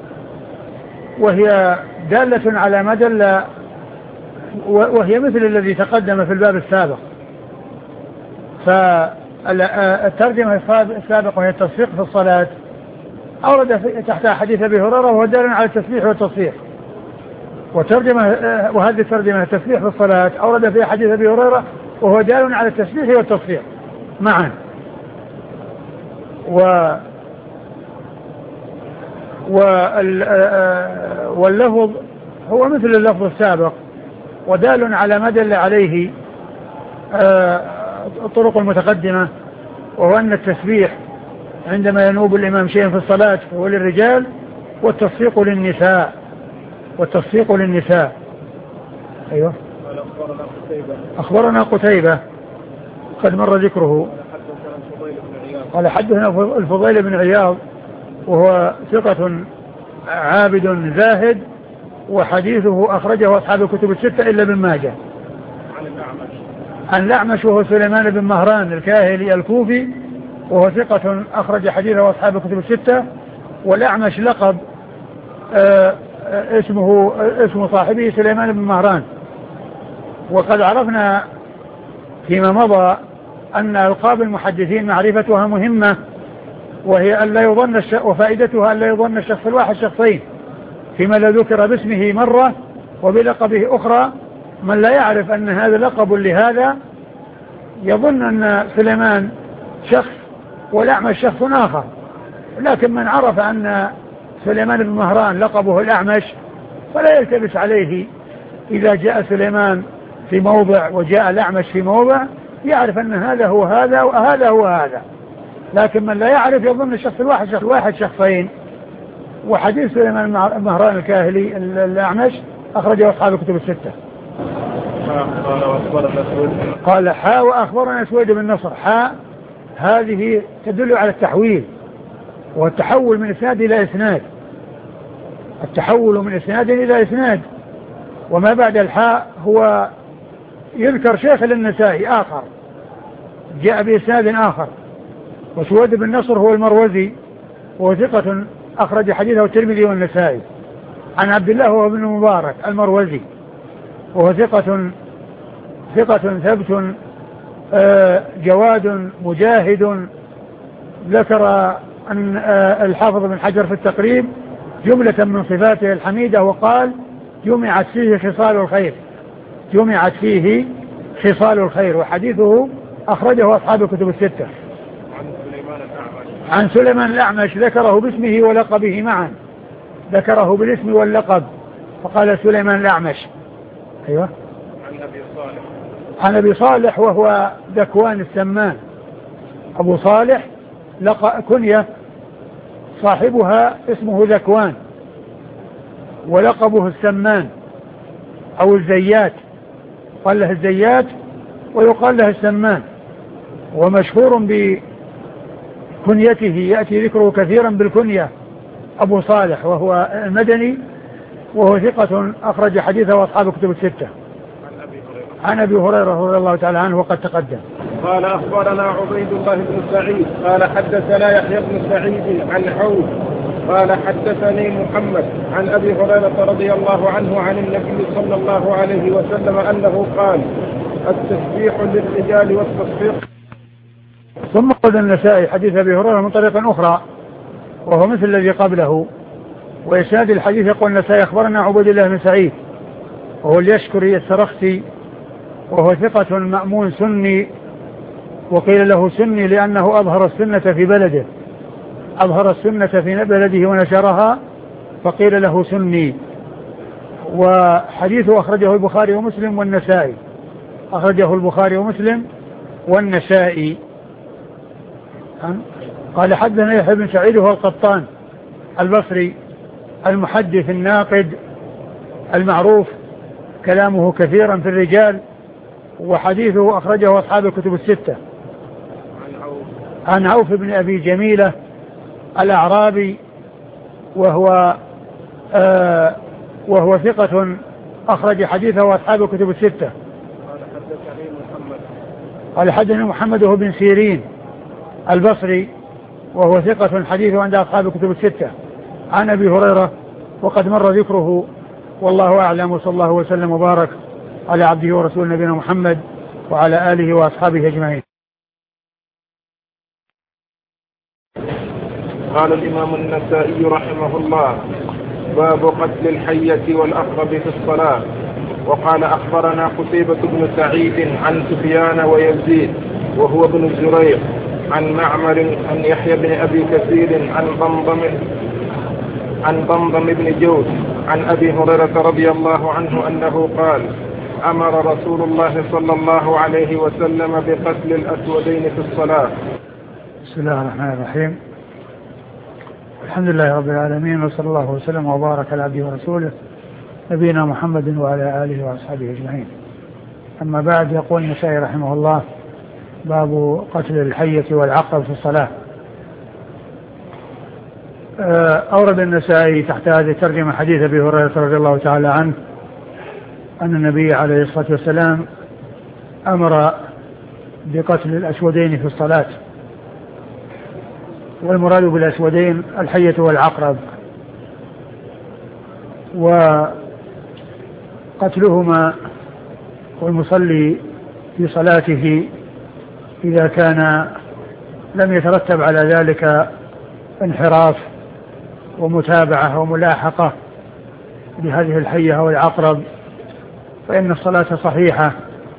وهي دالة على ما دل، وهي مثل الذي تقدم في الباب السابق. فالترجمة السابقة وهي التصفيق في الصلاة أورد تحتها حديث أبي هريرة وهو دال على التسبيح والتصفيق، وترجمة وهذه الترجمة التسبيح في الصلاة أورد فيها حديث أبي هريرة وهو دال على التسبيح والتصفيق معا. و واللفظ هو مثل اللفظ السابق ودال على ما دل عليه الطرق المتقدمة، وهو أن التسبيح عندما ينوب الإمام شيئا في الصلاة هو للرجال والتصفيق للنساء والتصفيق للنساء. أيوة. أخبرنا قتيبة قد مر ذكره قال حدثنا الفضيل بن عياض وهو ثقة عابد زاهد وحديثه أخرجه أصحاب الكتب الستة إلا ابن ماجه. عن الأعمش وهو سليمان بن مهران الكاهلي الكوفي وهو ثقة أخرج حديثه أصحاب الكتب الستة. والأعمش لقب آه اسمه اسم صاحبه سليمان بن مهران. وقد عرفنا فيما مضى أن ألقاب المحدثين معرفتها مهمة، وهي أن لا يظن الش... وفائدتها أن لا يظن الشخص الواحد شخصين، فيما لا ذكر باسمه مرة وبلقبه أخرى. من لا يعرف أن هذا لقب لهذا يظن أن سليمان شخص والأعمش شخص آخر، لكن من عرف أن سليمان بن مهران لقبه الأعمش فلا يلتبس عليه إذا جاء سليمان في موضع وجاء الأعمش في موضع، يعرف أن هذا هو هذا وهذا هو هذا. لكن من لا يعرف يظن الشخص الواحد شخص واحد شخصين. وحديث سليمان مهران الكاهلي الأعمش أخرجه أصحاب الكتب الستة. قال حاء وأخبرنا سويد بن نصر. حاء هذه تدل على التحويل، والتحول من إسناد إلى إسناد، التحول من إسناد إلى إسناد. وما بعد الحاء هو يذكر شيخ للنسائي آخر جاء بإسناد آخر. وسويد بن نصر هو المروزي وهو ثقة أخرج حديثه الترمذي والنسائي. عن عبد الله هو ابن مبارك المروزي وهو ثقة ثقة ثبت جواد مجاهد. ذكر أن الحافظ بن حجر في التقريب جملة من صفاته الحميدة وقال جمعت فيه خصال الخير، جمعت فيه خصال الخير. وحديثه أخرجه أصحاب الكتب الستة. عن سليمان الأعمش ذكره باسمه ولقبه معا، ذكره بالاسم واللقب فقال سليمان الأعمش. أيوة. عن أبي صالح عن أبي صالح وهو ذكوان السمان. أبو صالح لقى كنية صاحبها اسمه ذكوان ولقبه السمان أو الزيات، قال له الزيات ويقال له السمان. ومشهور بكنيته يأتي ذكره كثيرا بالكنية أبو صالح، وهو المدني وهو ثقة أخرج حديثه أصحاب الكتب الستة. عن أبي هريرة رضي الله تعالى عنه وقد تقدم. قال أخبرنا عبيد الله بن سعيد قال حدثنا يحيى بن سعيد عن عوف قال حدثني محمد عن أبي هريرة رضي الله عنه عن النبي صلى الله عليه وسلم أنه قال التسبيح للرجال والتصفيق. ثم قد النسائي حديث أبي هريرة من طريق أخرى وهو مثل الذي قبله. وإسناد الحديث يقول النسائي أخبرنا عبيد الله بن سعيد وهو اليشكري السرخسي وهو ثقة مأمون سني، وقيل له سني لأنه أظهر السنة في بلده، أظهر السنة في بلده ونشرها فقيل له سني. وحديثه أخرجه البخاري ومسلم والنسائي، أخرجه البخاري ومسلم والنسائي. قال حدثنا يحيى بن سعيد وهو القطان البصري المحدث الناقد المعروف كلامه كثيرا في الرجال، وحديثه أخرجه أصحاب الكتب الستة. عن عوف بن أبي جميلة الأعرابي وهو آه وهو ثقة أخرج حديثه وأصحاب كتب الستة. قال حدثنا محمد هو بن سيرين البصري وهو ثقة حديثه عند أصحاب كتب الستة عن أبي هريرة وقد مر ذكره والله أعلم، وصلى الله وسلم وبارك على عبده ورسول نبينا محمد وعلى آله وأصحابه أجمعين. قال الإمام النسائي رحمه الله: باب قتل الحية والأقرب في الصلاة. وقال أخبرنا قتيبة بن سعيد عن سفيان ويزيد وهو ابن الزريق عن معمر عن يحيى بن أبي كثير عن ضمضم عن ضمضم بن جوز عن أبي هريرة رضي الله عنه أنه قال: أمر رسول الله صلى الله عليه وسلم بقتل الأسودين في الصلاة. بسم الله الرحمن الرحيم. الحمد لله رب العالمين، وصلى الله وسلم وبارك على عبده ورسوله نبينا محمد وعلى آله وأصحابه أجمعين. أما بعد، يقول النسائي رحمه الله: باب قتل الحية والعقرب في الصلاة. أورد النسائي تحت هذه الترجمة حديث أبي هريرة رضي الله تعالى عنه أن النبي عليه الصلاة والسلام أمر بقتل الأسودين في الصلاة، والمراد بالأسودين الحية والعقرب، وقتلهما والمصلي في صلاته إذا كان لم يترتب على ذلك انحراف ومتابعة وملاحقة لهذه الحية والعقرب فإن الصلاة صحيحة،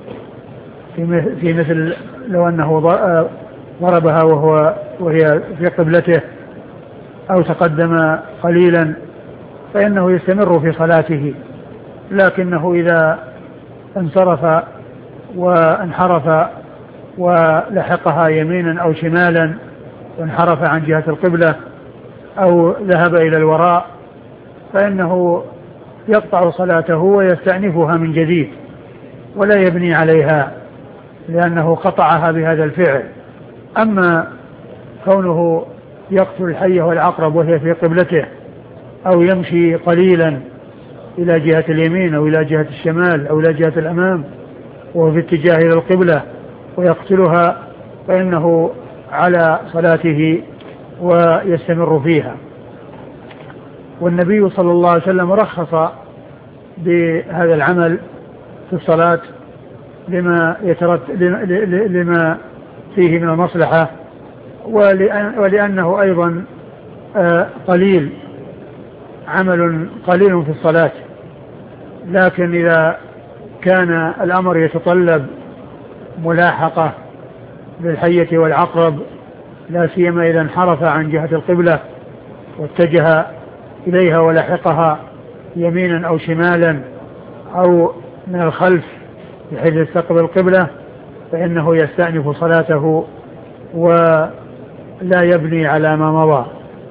في مثل لو أنه ضربها وهو وهي في قبلته أو تقدم قليلا فإنه يستمر في صلاته، لكنه إذا انصرف وانحرف ولحقها يمينا أو شمالا وانحرف عن جهة القبلة أو ذهب إلى الوراء فإنه يقطع صلاته ويستأنفها من جديد ولا يبني عليها، لأنه قطعها بهذا الفعل. أما كونه يقتل الحية والعقرب وهي في قبلته أو يمشي قليلا إلى جهة اليمين أو إلى جهة الشمال أو إلى جهة الأمام وهو في اتجاه إلى القبلة ويقتلها فإنه على صلاته ويستمر فيها. والنبي صلى الله عليه وسلم رخص بهذا العمل في الصلاة لما, لما فيه من المصلحة، ولأن ولأنه أيضا قليل عمل قليل في الصلاة، لكن إذا كان الأمر يتطلب ملاحقة للحية والعقرب لا سيما إذا انحرف عن جهة القبلة واتجه إليها ولحقها يمينا أو شمالا أو من الخلف بحيث يستقبل القبلة فإنه يستأنف صلاته ولا يبني على ما مضى.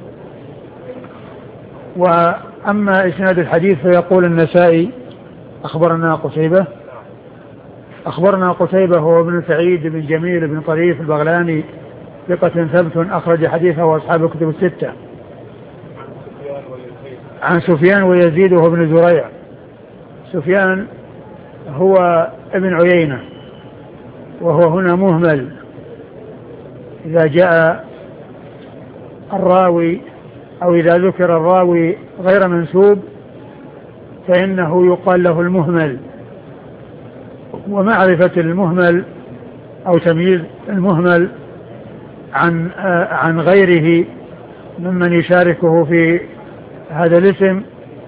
وأما إسناد الحديث فيقول النسائي: أخبرنا قتيبة أخبرنا قتيبة هو ابن سعيد بن جميل بن طريف البغلاني ثقة ثبت أخرج حديثه وأصحاب الكتب الستة. عن سفيان ويزيد وهو ابن زريع. سفيان هو ابن عيينة وهو هنا مهمل، إذا جاء الراوي أو إذا ذكر الراوي غير منسوب فإنه يقال له المهمل. ومعرفة المهمل أو تمييز المهمل عن عن غيره ممن يشاركه في هذا الاسم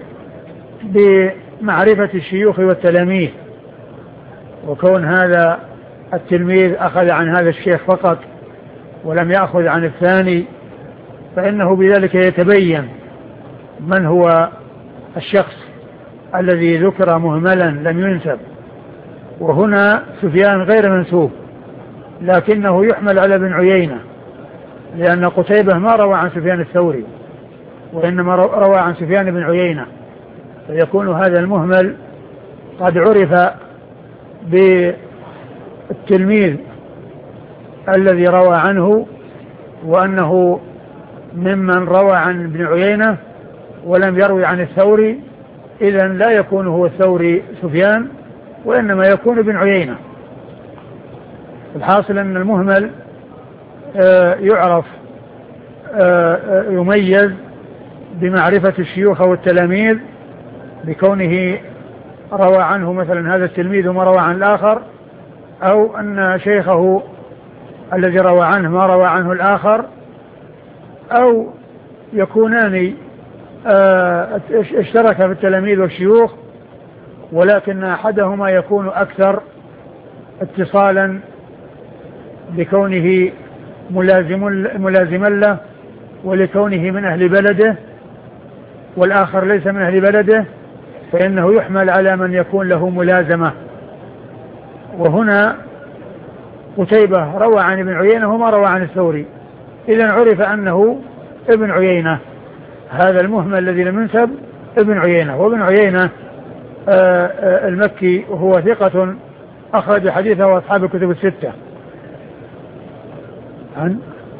بمعرفة الشيوخ والتلاميذ، وكون هذا التلميذ أخذ عن هذا الشيخ فقط ولم يأخذ عن الثاني فإنه بذلك يتبين من هو الشخص الذي ذكر مهملا لم ينسب. وهنا سفيان غير منسوب لكنه يحمل على ابن عيينة، لأن قتيبة ما روى عن سفيان الثوري وإنما روى عن سفيان بن عيينة، فيكون هذا المهمل قد عرف بالتلميذ الذي روى عنه وأنه ممن روى عن ابن عيينة ولم يروي عن الثوري، إذن لا يكون هو الثوري سفيان، وإنما يكون ابن عيينة. الحاصل أن المهمل يعرف يميز بمعرفة الشيوخ والتلاميذ، بكونه روى عنه مثلا هذا التلميذ وما روى عن الآخر، أو أن شيخه الذي روى عنه ما روى عنه الآخر، أو يكونان اشترك في التلاميذ والشيوخ ولكن أحدهما يكون أكثر اتصالا لكونه ملازم ملازما له ولكونه من أهل بلده، والآخر ليس من أهل بلده، فإنه يحمل على من يكون له ملازمة. وهنا قتيبة روى عن ابن عيينة وما روى عن الثوري، إذن عرف أنه ابن عيينة. هذا المهمل الذي لم ينسب ابن عيينة، وابن عيينة آآ آآ المكي، وهو ثقة أخرج حديثه أصحاب الكتب الستة. عن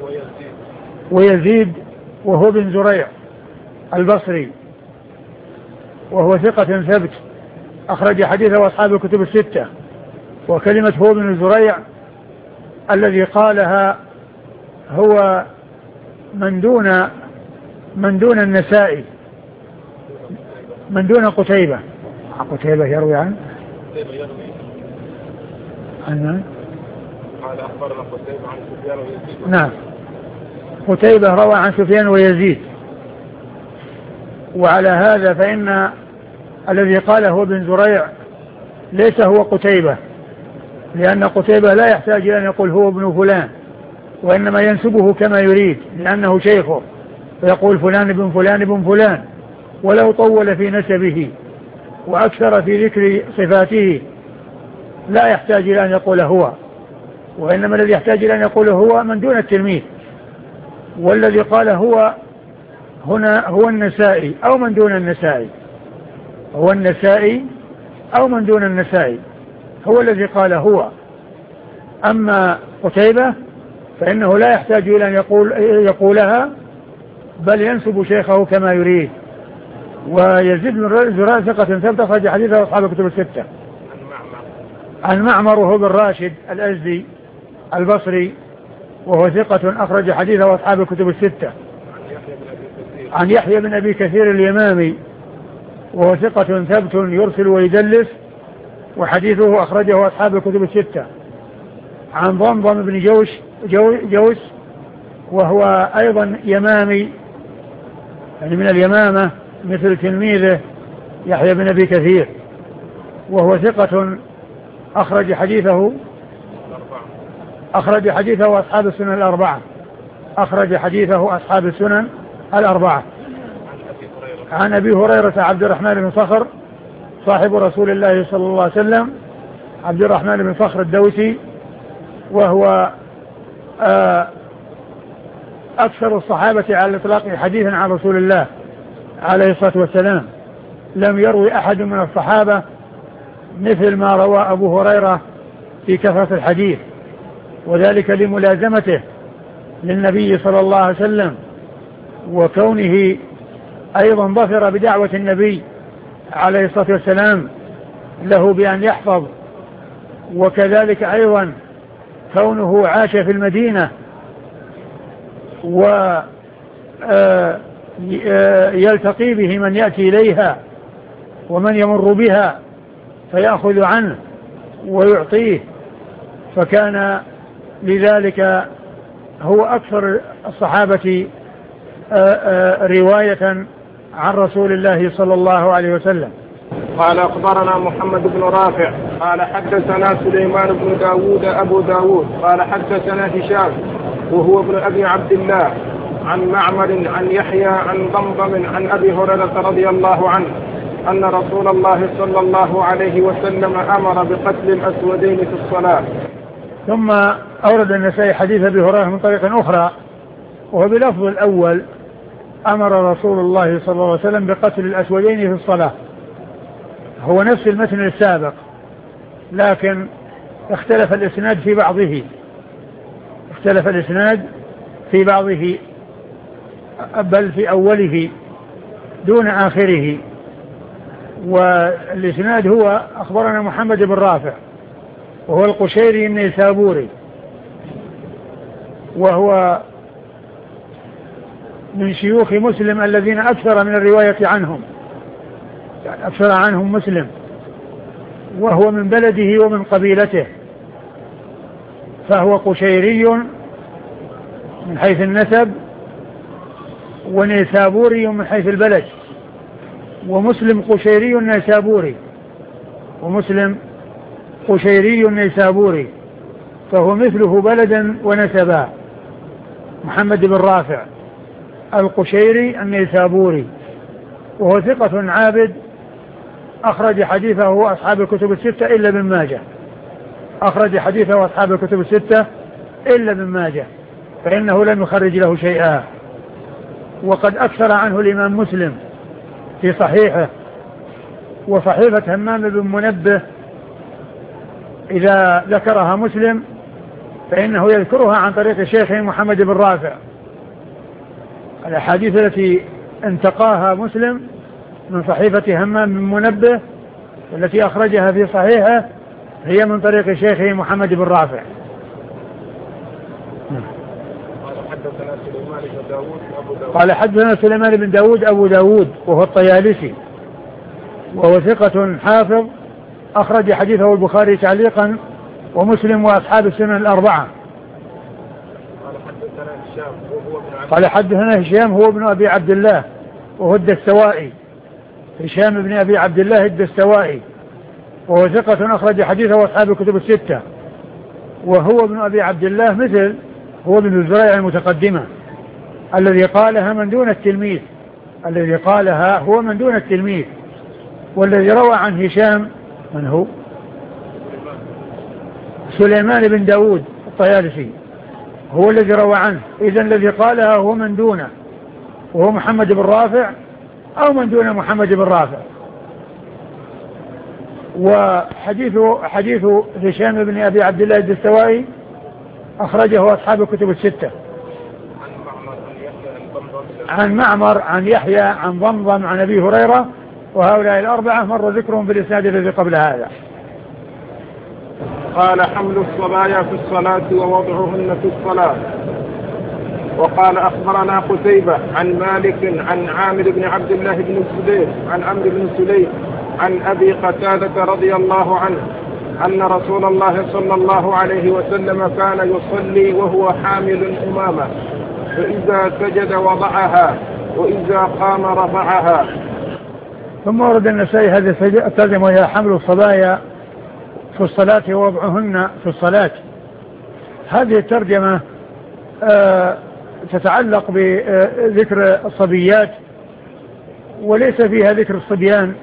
ويزيد وهو بن زريع البصري، وهو ثقة ثبت أخرج حديثه أصحاب الكتب الستة. وكلمة هو بن زريع الذي قالها هو من دون من دون النسائي، من دون قتيبة. قتيبة يروي عن عن قال أخبرنا قتيبة عن سفيان ويزيد. نعم، قتيبة روى عن سفيان ويزيد. وعلى هذا فإن الذي قاله هو بن زريع ليس هو قتيبة، لأن قتيبة لا يحتاج أن يقول هو ابن فلان، وإنما ينسبه كما يريد لأنه شيخه، فيقول فلان ابن فلان ابن فلان، ولو طول في نسبه وأكثر في ذكر صفاته لا يحتاج إلى أن يقول هو، وإنما الذي يحتاج إلى أن يقول هو من دون التلميذ. والذي قال هو هنا هو النسائي أو من دون النسائي، هو النسائي أو من دون النسائي، هو الذي قال هو. أما قتيبة فإنه لا يحتاج إلى أن يقول يقولها، بل ينسب شيخه كما يريد. ويزيد بن زريع ثقة ثبت أخرج حديثه أصحاب الكتب الستة. عن معمر وهو بن راشد الأزدي البصري، وهو ثقة أخرج حديثه أصحاب الكتب الستة. عن يحيى بن أبي كثير اليمامي، وهو ثقة ثبت يرسل ويدلس، وحديثه أخرجه أصحاب الكتب الستة. عن ضمضم بن جوش جو جوس وهو أيضا يمامي، يعني من اليمامة مثل تلميذه يحيى بن أبي كثير، وهو ثقة أخرج حديثه أخرج حديثه أصحاب السنن الأربعة أخرج حديثه أصحاب السنن الأربعة. عن أبي هريرة عبد الرحمن بن صخر صاحب رسول الله صلى الله عليه وسلم، عبد الرحمن بن صخر الدوسي، وهو أكثر الصحابة على الإطلاق حديثا عن رسول الله عليه الصلاة والسلام. لم يروي أحد من الصحابة مثل ما روى أبو هريرة في كثرة الحديث، وذلك لملازمته للنبي صلى الله عليه وسلم، وكونه أيضا ظفر بدعوة النبي عليه الصلاة والسلام له بأن يحفظ، وكذلك أيضا كونه عاش في المدينة ويلتقي به من يأتي إليها ومن يمر بها فيأخذ عنه ويعطيه، فكان لذلك هو أكثر الصحابة رواية عن رسول الله صلى الله عليه وسلم. قال أخبرنا محمد بن رافع قال حدثنا سليمان بن داود أبو داود قال حدثنا هشام وهو ابن أبي عبد الله عن معمر عن يحيى عن ضمضم عن أبي هريرة رضي الله عنه أن رسول الله صلى الله عليه وسلم أمر بقتل الأسودين في الصلاة. ثم أورد النسائي حديث أبي هريرة من طريق أخرى وهو بلفظ الأول: أمر رسول الله صلى الله عليه وسلم بقتل الأسودين في الصلاة. هو نفس المتن السابق، لكن اختلف الإسناد في بعضه اختلف الإسناد في بعضه بل في أوله دون آخره. والإسناد هو أخبرنا محمد بن رافع وهو القشيري النيسابوري، وهو من شيوخ مسلم الذين أكثر من الرواية عنهم، يعني أكثر عنهم مسلم، وهو من بلده ومن قبيلته، فهو قشيري من حيث النسب ونيسابوري من حيث البلد. ومسلم قشيري نيسابوري ومسلم قشيري نيسابوري، فهو مثله بلدا ونسبا، محمد بن رافع القشيري النيسابوري، وهو ثقة عابد أخرج حديثه أصحاب الكتب الستة إلا ابن ماجه، أخرج حديثه أصحاب الكتب الستة إلا ابن ماجه، فإنه لم يخرج له شيئا. وقد أكثر عنه الإمام مسلم في صحيحه. وصحيفة همام بن منبه إذا ذكرها مسلم فإنه يذكرها عن طريق شيخه محمد بن رافع. الأحاديث التي انتقاها مسلم من صحيفة همام بن منبه التي أخرجها في صحيحه هي من طريق شيخه محمد بن رافع. قال حدثنا سليمان بن داود أبو داود وهو الطيالسي، وهو ثقة حافظ أخرج حديثه البخاري تعليقا ومسلم وأصحاب السنن الأربعة. قال حدثنا هشام هو ابن أبي عبد الله وهو الدستوائي، هشام بن أبي عبد الله الدستوائي، وهو ثقة أخرج حديثه أصحاب الكتب الستة. وهو ابن أبي عبد الله مثل هو ابن الزريع المتقدمة الذي قالها من دون التلميذ، الذي قالها هو من دون التلميذ. والذي روى عن هشام من هو؟ سليمان بن داود الطيالسي هو الذي روى عنه، إذن الذي قالها هو من دونه، وهو محمد بن رافع أو من دون محمد بن رافع. وحديث حديث هشام بن أبي عبد الله الدستوائي أخرجه أصحاب الكتب الستة. عن معمر عن يحيى عن ضمضم عن أبي هريرة، وهؤلاء الأربعة مر ذكرهم في الإسناد الذي قبل هذا. قال حمل الصبايا في الصلاة ووضعهن في الصلاة. وقال أخبرنا قتيبة عن مالك عن عامر بن عبد الله بن الزبير عن عمرو بن سليم عن أبي قتادة رضي الله عنه أن رسول الله صلى الله عليه وسلم كان يصلي وهو حامل أمامة، فإذا سجد وضعها وإذا قام رفعها. ثم ورد النسائي هذه الترجمة وهي حمل الصبايا في الصلاة ووضعهن في الصلاة. هذه الترجمة آه تتعلق بذكر الصبيات وليس فيها ذكر الصبيان،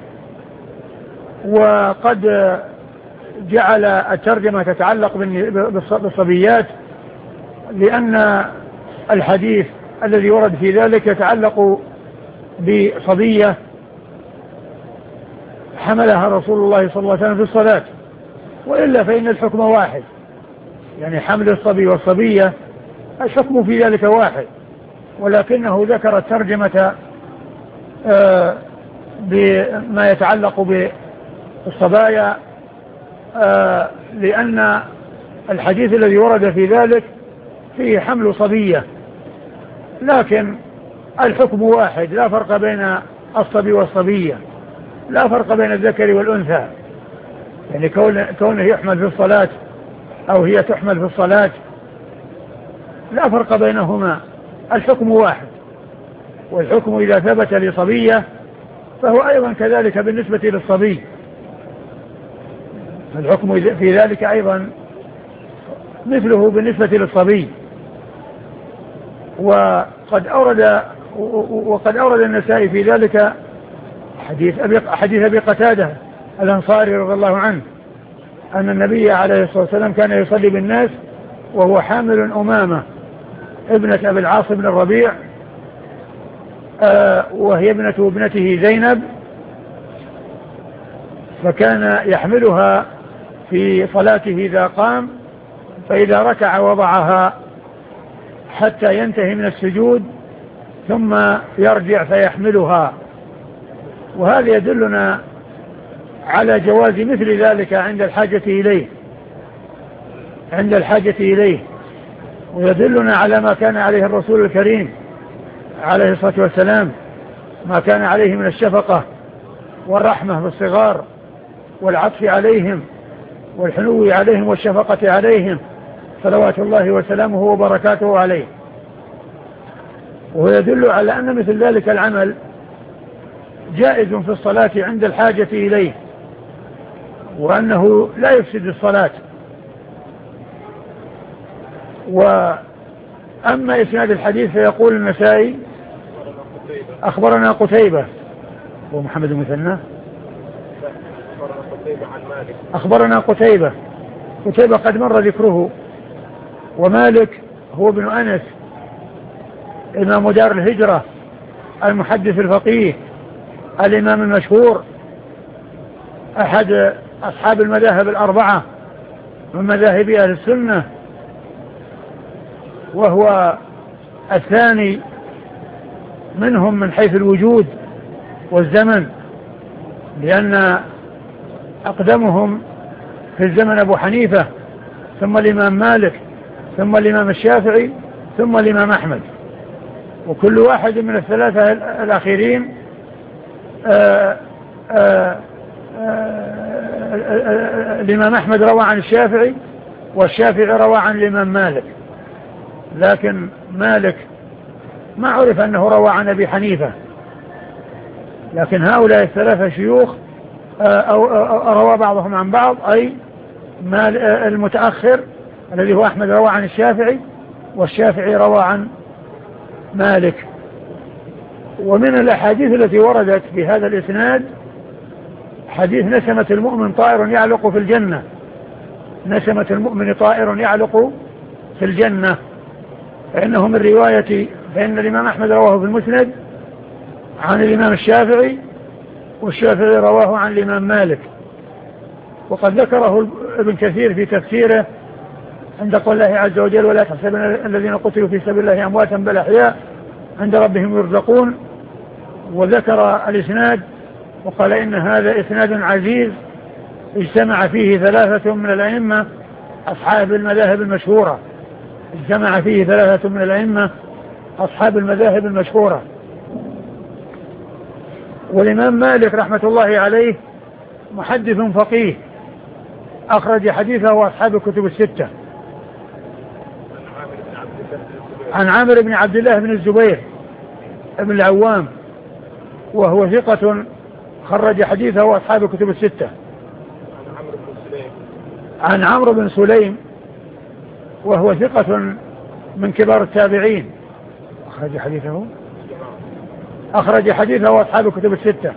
وقد جعل الترجمة تتعلق بالصبيات لأن الحديث الذي ورد في ذلك يتعلق بصبية حملها رسول الله صلى الله عليه وسلم في الصلاة، وإلا فإن الحكم واحد، يعني حمل الصبي والصبية الحكم في ذلك واحد، ولكنه ذكر الترجمة آه بما يتعلق بالصبايا آه لأن الحديث الذي ورد في ذلك فيه حمل صبية، لكن الحكم واحد، لا فرق بين الصبي والصبية، لا فرق بين الذكر والأنثى، يعني كونه يحمل في الصلاة أو هي تحمل في الصلاة لا فرق بينهما، الحكم واحد. والحكم إذا ثبت لصبية فهو أيضا كذلك بالنسبة للصبي، الحكم في ذلك أيضا مثله بالنسبة للصبي. وقد أورد وقد أورد النسائي في ذلك حديث أبي, حديث أبي قتادة الأنصاري رضي الله عنه أن النبي عليه الصلاة والسلام كان يصلي بالناس وهو حامل أمامة ابنة أبي العاص بن الربيع آه وهي ابنة ابنته زينب، فكان يحملها في صلاته إذا قام، فإذا ركع وضعها حتى ينتهي من السجود ثم يرجع فيحملها. وهذا يدلنا على جواز مثل ذلك عند الحاجة إليه عند الحاجة إليه ويدلنا على ما كان عليه الرسول الكريم عليه الصلاة والسلام، ما كان عليه من الشفقة والرحمة بالصغار والعطف عليهم والحنو عليهم والشفقة عليهم صلوات الله وسلامه وبركاته عليه. ويدل على أن مثل ذلك العمل جائز في الصلاة عند الحاجة إليه، وأنه لا يفسد الصلاة. وأما إسناد الحديث فيقول النسائي أخبرنا قتيبة ومحمد بن مثنى أخبرنا قتيبة قتيبة قد مر ذكره. ومالك هو ابن أنس إمام دار الهجرة المحدث الفقيه الإمام المشهور أحد أصحاب المذاهب الأربعة من مذاهب أهل السنة، وهو الثاني منهم من حيث الوجود والزمن، لأن أقدمهم في الزمن أبو حنيفة ثم الإمام مالك ثم الإمام الشافعي ثم الإمام أحمد، وكل واحد من الثلاثة الأخيرين آآ آآ آآ الإمام أحمد روى عن الشافعي والشافعي روى عن الإمام مالك، لكن مالك ما عرف أنه روى عن أبي حنيفة، لكن هؤلاء الثلاثة شيوخ أو روى بعضهم عن بعض، أي المتأخر الذي هو أحمد روى عن الشافعي والشافعي روى عن مالك. ومن الأحاديث التي وردت بهذا الإسناد حديث نسمة المؤمن طائر يعلق في الجنة، نسمة المؤمن طائر يعلق في الجنة، فإنه من رواية فإن الإمام أحمد رواه في المسند عن الإمام الشافعي والشافعي رواه عن الإمام مالك. وقد ذكره ابن كثير في تفسيره عند قول الله عز وجل ولا تحسبن الذين قتلوا في سبيل الله أمواتا بل أحياء عند ربهم يرزقون، وذكر الإسناد وقال إن هذا إسناد عزيز اجتمع فيه ثلاثة من الأئمة أصحاب المذاهب المشهورة اجتمع فيه ثلاثة من الأئمة أصحاب المذاهب المشهورة. والإمام مالك رحمة الله عليه محدث فقيه أخرج حديثه وأصحاب الكتب الستة عن عامر بن عبد الله بن الزبير بن العوام، وهو ثقة خرج حديثه وأصحاب الكتب الستة. عن عمرو بن سليم وهو ثقة من كبار التابعين أخرج حديثه أخرج حديثه وأصحاب الكتب الستة.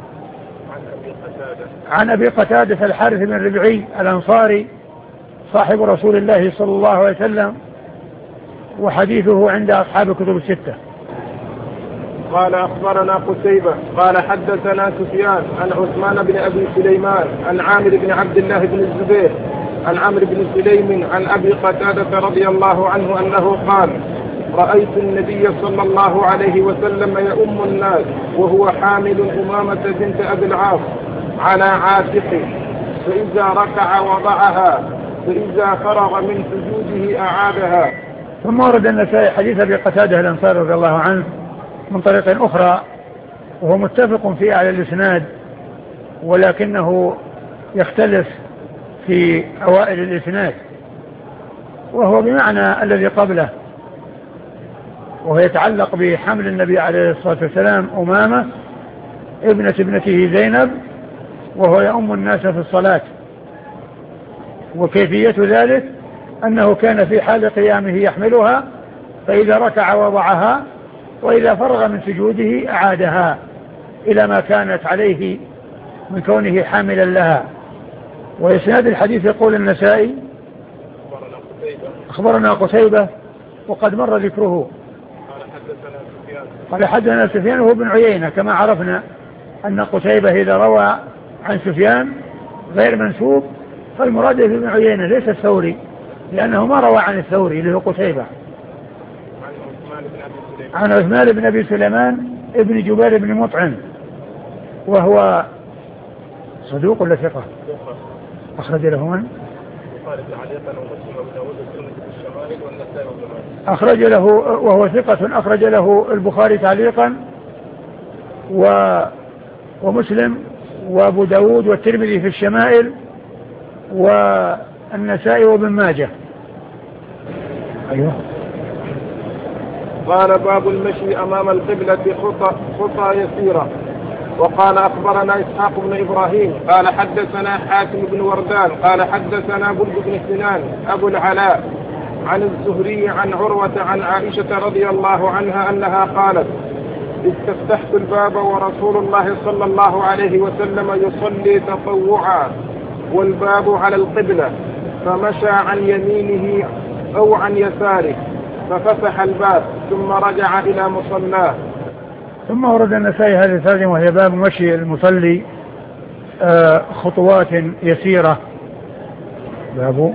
عن أبي قتادة الحارث بن ربعي الأنصاري صاحب رسول الله صلى الله عليه وسلم، وحديثه عند أصحاب الكتب الستة. قال أخبرنا قتيبة قال حدثنا سفيان عن عثمان بن أبي سليمان عن عامر بن عبد الله بن الزبير عن عمرو بن سليم عن أبي قتادة رضي الله عنه أنه قال رأيت النبي صلى الله عليه وسلم يؤم الناس وهو حامل أمامة بنت أبي العاص على عاتقه، فإذا ركع وضعها فإذا فرغ من سجوده أعادها. ثم ورد النسائي حديث أبي قتادة الأنصاري رضي الله عنه من طريق أخرى، وهو متفق في أعلى الإسناد ولكنه يختلف في أوائل الإسناد، وهو بمعنى الذي قبله، وهو يتعلق بحمل النبي عليه الصلاة والسلام أمامة ابنة ابنته زينب وهو يؤم الناس في الصلاة. وكيفية ذلك أنه كان في حال قيامه يحملها، فإذا ركع وضعها وإذا فرغ من سجوده أعادها إلى ما كانت عليه من كونه حاملا لها. وإسناد الحديث يقول النسائي أخبرنا قتيبة وقد مر ذكره قال حدثنا سفيان وهو بن عيينة، كما عرفنا أن قتيبة إذا روى عن سفيان غير منسوب فالمراد بن عيينة ليس الثوري، لأنه ما روى عن الثوري اللي هو قتيبة، عن عثمان بن أبي سليمان ابن جبير بن مطعم وهو صدوق ولا ثقة؟ أخرج له من؟ أخرج له وهو ثقة أخرج له البخاري تعليقا و ومسلم وأبو داود والترمذي في الشمائل والنسائي وابن ماجه. أيوه. قال باب المشي أمام القبلة خطى, خطى يسيرة. وقال أخبرنا إسحاق بن إبراهيم قال حدثنا حاتم بن وردان قال حدثنا برد بن سنان أبو العلاء عن الزهري عن عروة عن عائشة رضي الله عنها أنها قالت استفتحت الباب ورسول الله صلى الله عليه وسلم يصلي تطوعا والباب على القبلة فمشى عن يمينه أو عن يساره ففتح الباب ثم رجع إلى مصلاه. ثم ورد النسائي هذه الثالثة وهي باب مشي المصلي آه خطوات يسيرة. باب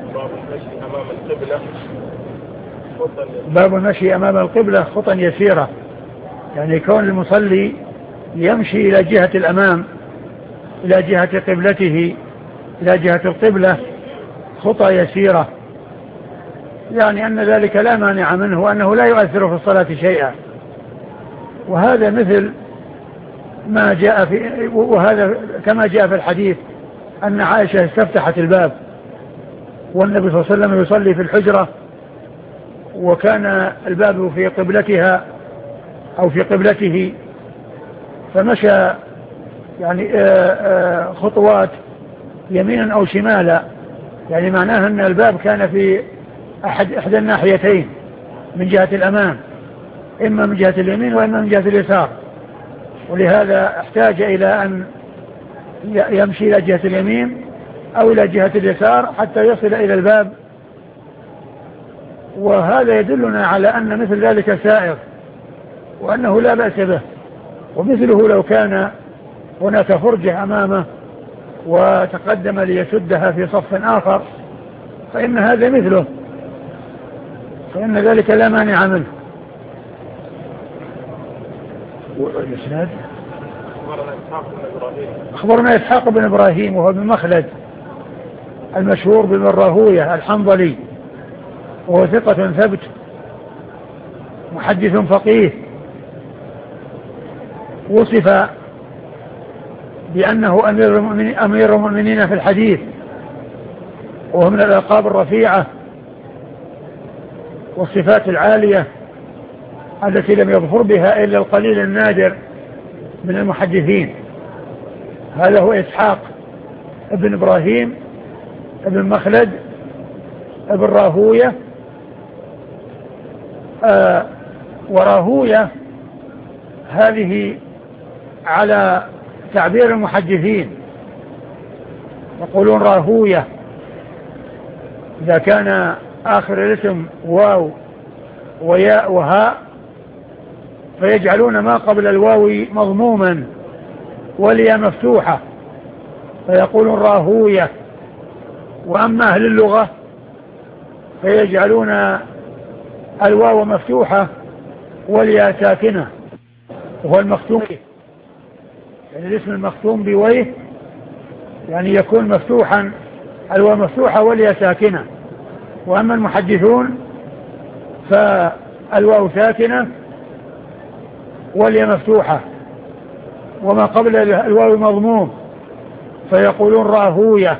باب المشي أمام القبلة خطا يسيرة، يعني كون المصلي يمشي إلى جهة الأمام إلى جهة قبلته إلى جهة القبلة خطا يسيرة، يعني أن ذلك لا مانع منه وأنه لا يؤثر في الصلاة شيئا. وهذا مثل ما جاء في وهذا كما جاء في الحديث أن عائشة استفتحت الباب والنبي صلى الله عليه وسلم يصلي في الحجرة وكان الباب في قبلتها أو في قبلته فمشى يعني خطوات يمينا أو شمالا، يعني معناها أن الباب كان في أحد إحدى الناحيتين من جهة الأمام، إما من جهة اليمين وإما من جهة اليسار، ولهذا احتاج إلى أن يمشي إلى جهة اليمين أو إلى جهة اليسار حتى يصل إلى الباب. وهذا يدلنا على أن مثل ذلك سائر وأنه لا بأس به، ومثله لو كان هناك فرجة أمامه وتقدم ليسدها في صف آخر فإن هذا مثله، فإن ذلك لا مانع منه. والإسناد أخبرنا إسحاق بن إبراهيم وهو بن مخلد المشهور بن راهوية الحنظلي وهو ثقة ثبت محدث فقيه، وصف بأنه أمير المؤمنين, أمير المؤمنين في الحديث، وهو من الألقاب الرفيعة والصفات العالية التي لم يظفر بها إلا القليل النادر من المحدثين. هذا هو إسحاق ابن إبراهيم ابن مخلد ابن راهوية. آه وراهوية هذه على تعبير المحدثين يقولون راهوية إذا كان آخر الاسم واو وياء وهاء، فيجعلون ما قبل الواو مضموما والياء مفتوحة فيقولون راهوية. وأما أهل اللغة فيجعلون الواو مفتوحة والياء ساكنة، وهو المختوم، يعني الاسم المختوم بويه يعني يكون مفتوحا الواو مفتوحة والياء ساكنة. وأما المحدثون فالواو ساكنة والياء مفتوحة وما قبل الواو مضموم فيقولون راهوية.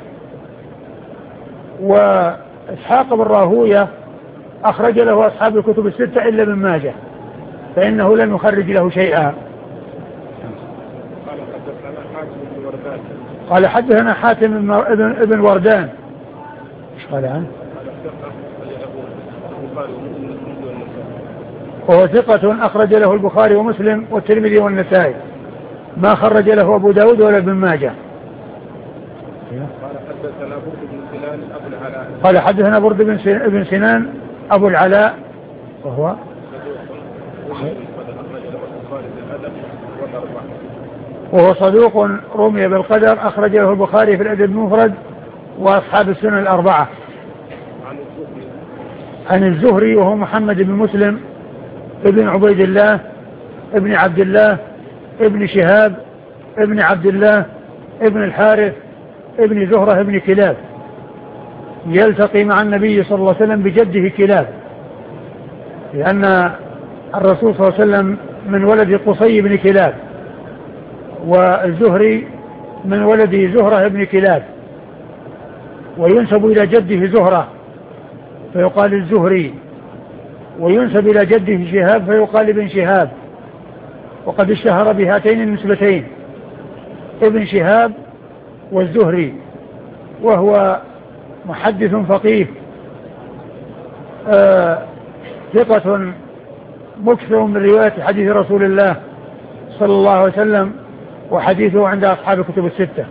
وإسحاق بن راهوية أخرج له أصحاب الكتب الستة إلا ابن ماجه فإنه لم يخرج له شيئا. قال حدثنا حاتم ابن وردان. ايش قال عنه؟ وهو ثقة أخرج له البخاري ومسلم والترمذي والنسائي، ما خرج له أبو داود ولا ابن ماجه. قال حدثنا برد بن سنان أبو العلاء وهو وهو صدوق رمي بالقدر أخرج له البخاري في الأدب المفرد وأصحاب السنن الأربعة. عن الزهري وهو محمد بن مسلم ابن عبيد الله ابن عبد الله ابن شهاب ابن عبد الله ابن الحارث ابن زهرة ابن كلاب، يلتقي مع النبي صلى الله عليه وسلم بجده كلاب، لأن الرسول صلى الله عليه وسلم من ولد قصي بن كلاب، والزهري من ولد زهرة ابن كلاب، وينسب إلى جده زهرة فيقال الزهري، وينسب إلى جده شهاب فيقال ابن شهاب، وقد اشتهر بهاتين النسبتين ابن شهاب والزهري، وهو محدث فقيه آه ثقة مكثر من رواية حديث رسول الله صلى الله عليه وسلم، وحديثه عند أصحاب الكتب الستة.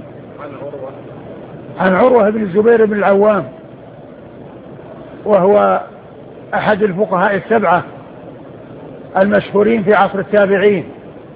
عن عروة بن الزبير بن العوام، وهو أحد الفقهاء السبعة المشهورين في عصر التابعين،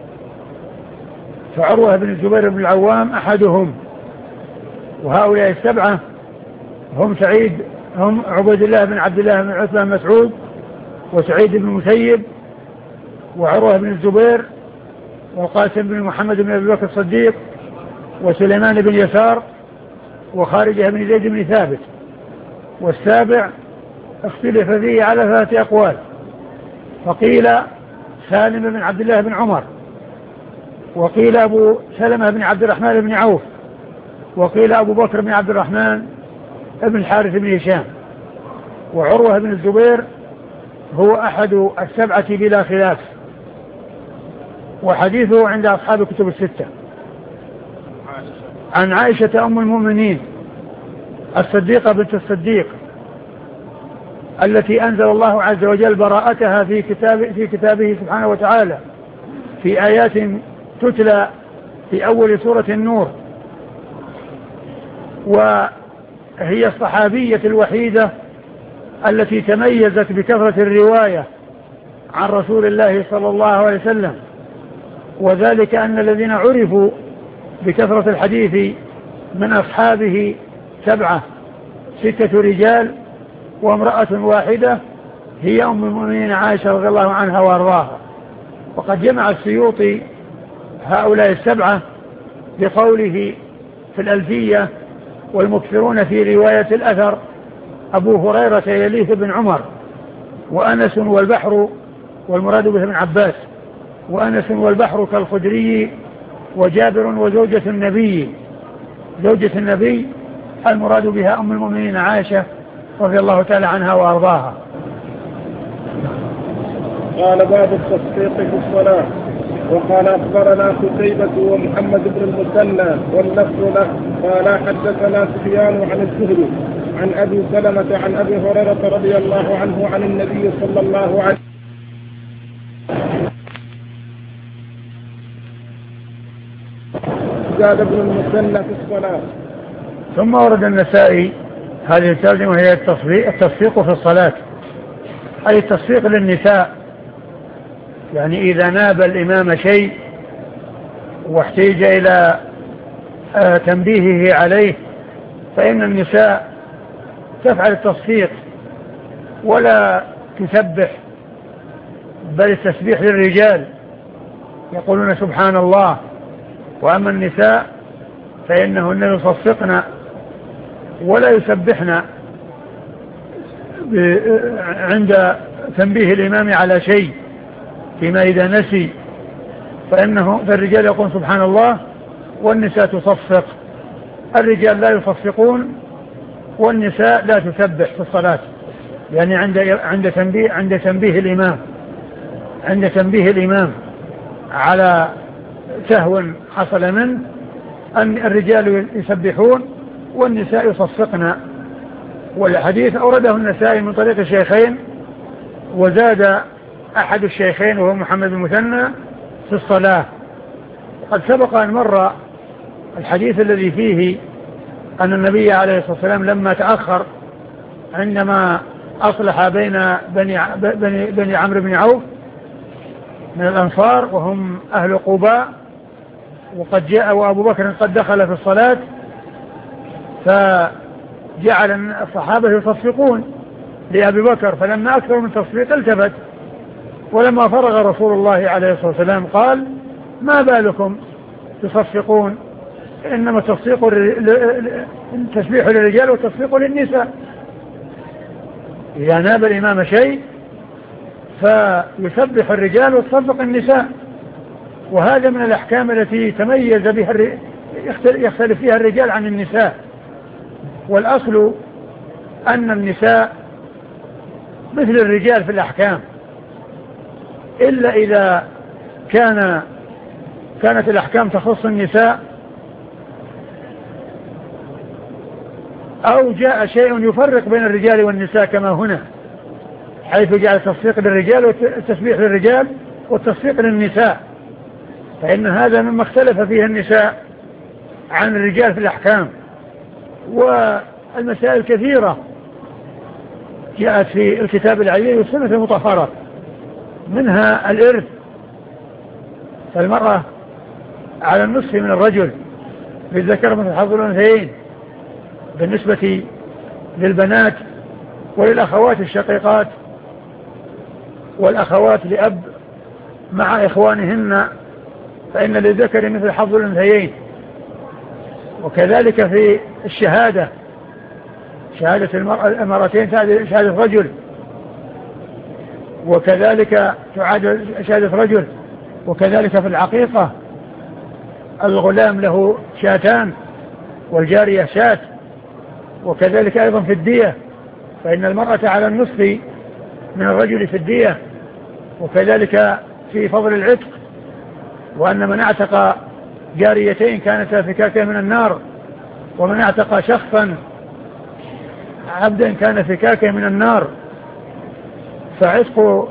فعروة بن الزبير بن العوام أحدهم، وهؤلاء السبعة هم سعيد هم عبيد الله بن عبد الله بن عثمان بن مسعود، وسعيد بن المسيب، وعروة بن الزبير، والقاسم بن محمد بن أبي بكر الصديق، وسليمان بن يسار، وخارجة بن زيد بن ثابت. والسابع اختلف فيه على ثلاثة أقوال، فقيل سالم بن عبد الله بن عمر، وقيل أبو سلمة بن عبد الرحمن بن عوف، وقيل أبو بكر بن عبد الرحمن بن الحارث بن هشام. وعروة بن الزبير هو أحد السبعة بلا خلاف، وحديثه عند أصحاب الكتب الستة. عن عائشة أم المؤمنين الصديقة بنت الصديق التي أنزل الله عز وجل براءتها في كتاب في كتابه سبحانه وتعالى في آيات تتلى في أول سورة النور، وهي الصحابية الوحيدة التي تميزت بكثرة الرواية عن رسول الله صلى الله عليه وسلم، وذلك أن الذين عرفوا بكثرة الحديث من أصحابه سبعة، ستة رجال وامرأة واحدة هي أم المؤمنين عائشة رضي الله عنها وارضاها. وقد جمع السيوطي هؤلاء السبعة بقوله في الألفية: والمكثرون في رواية الأثر أبو هريرة يليه بن عمر، وأنس والبحر، والمراد به ابن عباس، وأنس والبحر كالخدري، وجابر وزوجة النبي، زوجة النبي المراد بها أم المؤمنين عائشة رضي الله تعالى عنها وأرضاها. قال باب التصفيق في الصلاة. وقال أخبرنا قتيبة ومحمد بن المثنى واللفظ له قال حدثنا سفيان عن الزهري عن أبي سلمة عن أبي هريرة رضي الله عنه عن النبي صلى الله عليه وسلم زاد ابن المثنى في الصلاة. ثم ورد النسائي هذه الترجمة وهي التصفيق في الصلاة، أي التصفيق للنساء، يعني إذا ناب الإمام شيء واحتاج إلى تنبيهه عليه فإن النساء تفعل التصفيق ولا تسبح، بل التسبيح للرجال يقولون سبحان الله، وأما النساء فإنهن يصفقن ولا يسبحن عند تنبيه الإمام على شيء، فيما إذا نسي فإنه فالرجال يقول سبحان الله والنساء تصفق. الرجال لا يصفقون والنساء لا تسبح في الصلاة، يعني عند عند تنبيه عند تنبيه الإمام عند تنبيه الإمام على سهو حصل منه أن الرجال يسبحون والنساء يصفقن. والحديث أورده النسائي من طريق الشيخين، وزاد أحد الشيخين وهو محمد المثنى في الصلاة. قد سبق أن مر الحديث الذي فيه أن النبي عليه الصلاة والسلام لما تأخر عندما أصلح بين بني, بني, بني عمرو بن عوف من الأنصار وهم أهل قباء، وقد جاء وأبو بكر قد دخل في الصلاة، فجعل الصحابة يصفقون لأبي بكر، فلما أكثر من تصفيق التفت ولما فرغ رسول الله عليه الصلاة والسلام قال: ما بالكم تصفقون؟ إنما التصفيق التسبيح للرجال والتصفيق للنساء. إذا ناب الإمام شيء فيسبح الرجال وتصفق النساء، وهذا من الأحكام التي تميز بها يختلف فيها الرجال عن النساء. والأصل أن النساء مثل الرجال في الأحكام، إلا إذا كان كانت الأحكام تخص النساء أو جاء شيء يفرق بين الرجال والنساء كما هنا، حيث جاء التصفيق للرجال والتسبيح للرجال والتصفيق للنساء، فإن هذا مما اختلف فيه النساء عن الرجال في الأحكام. والمسائل كثيرة جاءت في الكتاب العزيز والسنة المطهرة، منها الإرث، فالمرأة على النصف من الرجل بالذكر مثل حظ الأنثيين بالنسبة للبنات وللأخوات الشقيقات والأخوات لأب مع إخوانهن، فإن للذكر مثل حظ الأنثيين. وكذلك في الشهادة، شهادة المرأة المرأتين شهادة رجل، وكذلك تعاد شهادة رجل. وكذلك في العقيقة الغلام له شاتان والجارية شات. وكذلك أيضا في الدية، فإن المرأة على النصف من الرجل في الدية. وكذلك في فضل العتق، وأن من اعتق جاريتين كانتا فكاكا من النار، ومن اعتق شخصا عبدا كان فكاكا من النار. فعتق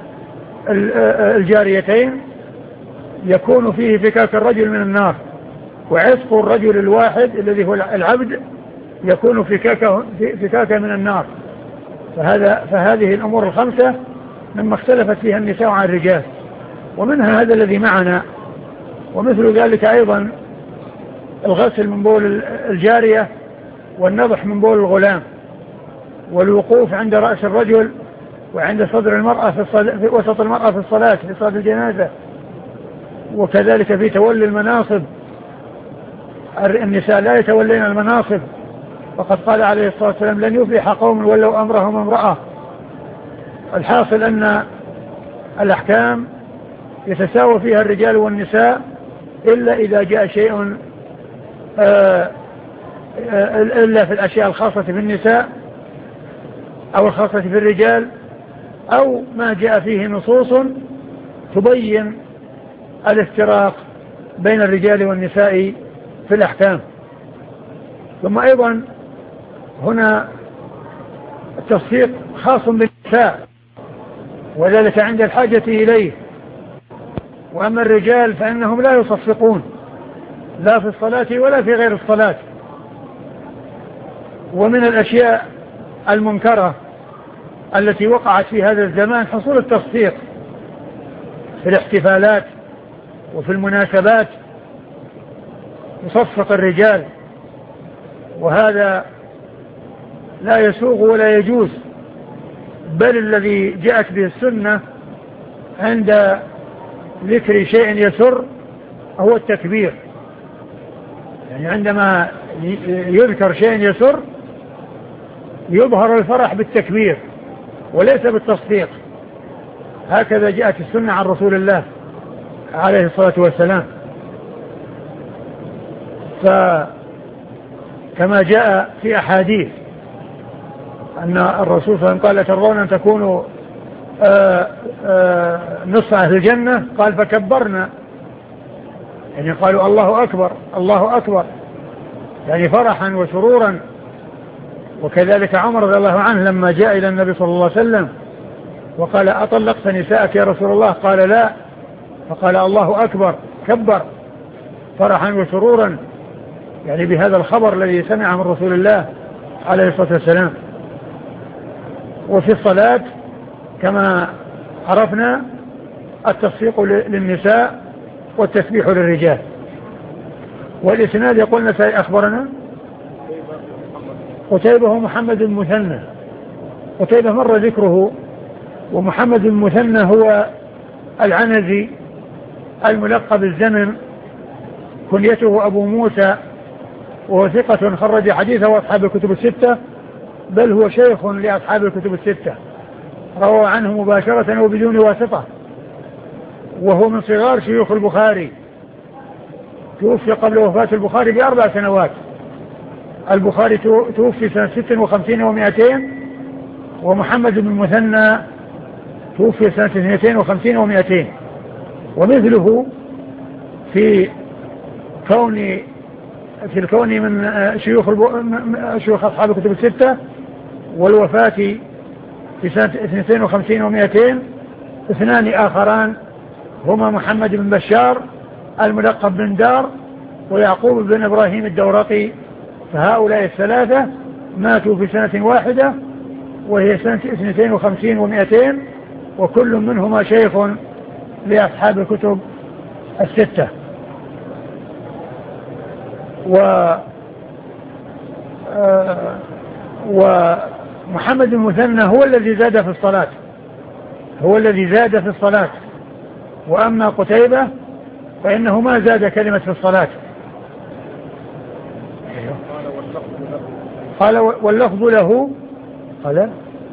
الجاريتين يكون فيه فكاك الرجل من النار، وعتق الرجل الواحد الذي هو العبد يكون فكاكا فكاكا من النار. فهذا فهذه الأمور الخمسة مما اختلفت فيها النساء عن الرجال، ومنها هذا الذي معنا. ومثل ذلك أيضا الغسل من بول الجارية، والنضح من بول الغلام، والوقوف عند رأس الرجل وعند صدر المرأة في, في وسط المرأة في الصلاة في صلاة الجنازة. وكذلك في تولي المناصب، النساء لا يتولين المناصب، وقد قال عليه الصلاة والسلام: لن يفلح قوم ولوا أمرهم امرأة. الحاصل أن الأحكام يتساوى فيها الرجال والنساء، إلا إذا جاء شيء آآ آآ إلا في الأشياء الخاصة بالنساء أو الخاصة في الرجال، أو ما جاء فيه نصوص تبين الافتراق بين الرجال والنساء في الأحكام. ثم أيضا هنا التصفيق خاص بالنساء، وذلك عند الحاجة إليه. وأما الرجال فإنهم لا يصفقون لا في الصلاة ولا في غير الصلاة. ومن الأشياء المنكرة التي وقعت في هذا الزمان حصول التصفيق في الاحتفالات وفي المناسبات، يصفق الرجال، وهذا لا يسوغ ولا يجوز. بل الذي جاءت به السنة عند ذكر شيء يسر هو التكبير، يعني عندما يذكر شيء يسر يظهر الفرح بالتكبير وليس بالتصفيق. هكذا جاءت السنة عن رسول الله عليه الصلاة والسلام. فكما جاء في أحاديث أن الرسول صلى الله عليه وسلم قال: ترضون أن تكونوا آآ آآ نصف أهل الجنة؟ قال: فكبرنا، يعني قالوا الله أكبر الله أكبر، يعني فرحا وسرورا. وكذلك عمر رضي الله عنه لما جاء إلى النبي صلى الله عليه وسلم وقال: أطلقت نساءك يا رسول الله؟ قال: لا. فقال: الله أكبر، كبر فرحا وسرورا، يعني بهذا الخبر الذي سمع من رسول الله عليه الصلاة والسلام. وفي الصلاة كما عرفنا التصفيق للنساء والتسبيح للرجال. والإسناد يقول نسائي أخبرنا قتيبة محمد المثنى. قتيبة مر ذكره ومحمد بن المثنى هو العنزي الملقب الزمن، كنيته أبو موسى، وهو ثقة خرج حديثه وأصحاب الكتب الستة، بل هو شيخ لأصحاب الكتب الستة، روى عنه مباشرة وبدون واسطة، وهو من صغار شيوخ البخاري، توفي قبل وفاة البخاري بأربع سنوات. البخاري توفي سنة ست وخمسين ومائتين، ومحمد بن المثنى توفي سنة اثنتين وخمسين ومائتين. ومثله في كون في الكون من شيوخ شيوخ أصحاب الكتب الستة والوفاة في سنة اثنتين وخمسين ومائتين اثنان آخران، هما محمد بن بشار الملقب بن دار ويعقوب بن إبراهيم الدورقي، فهؤلاء الثلاثة ماتوا في سنة واحدة وهي سنة اثنتين وخمسين ومائتين، وكل منهما شيخ لأصحاب الكتب الستة. و آه ومحمد بن المثنى هو الذي زاد في الصلاة هو الذي زاد في الصلاة وأما قتيبة فإنه ما زاد كلمة في الصلاة. قال واللفظ له قال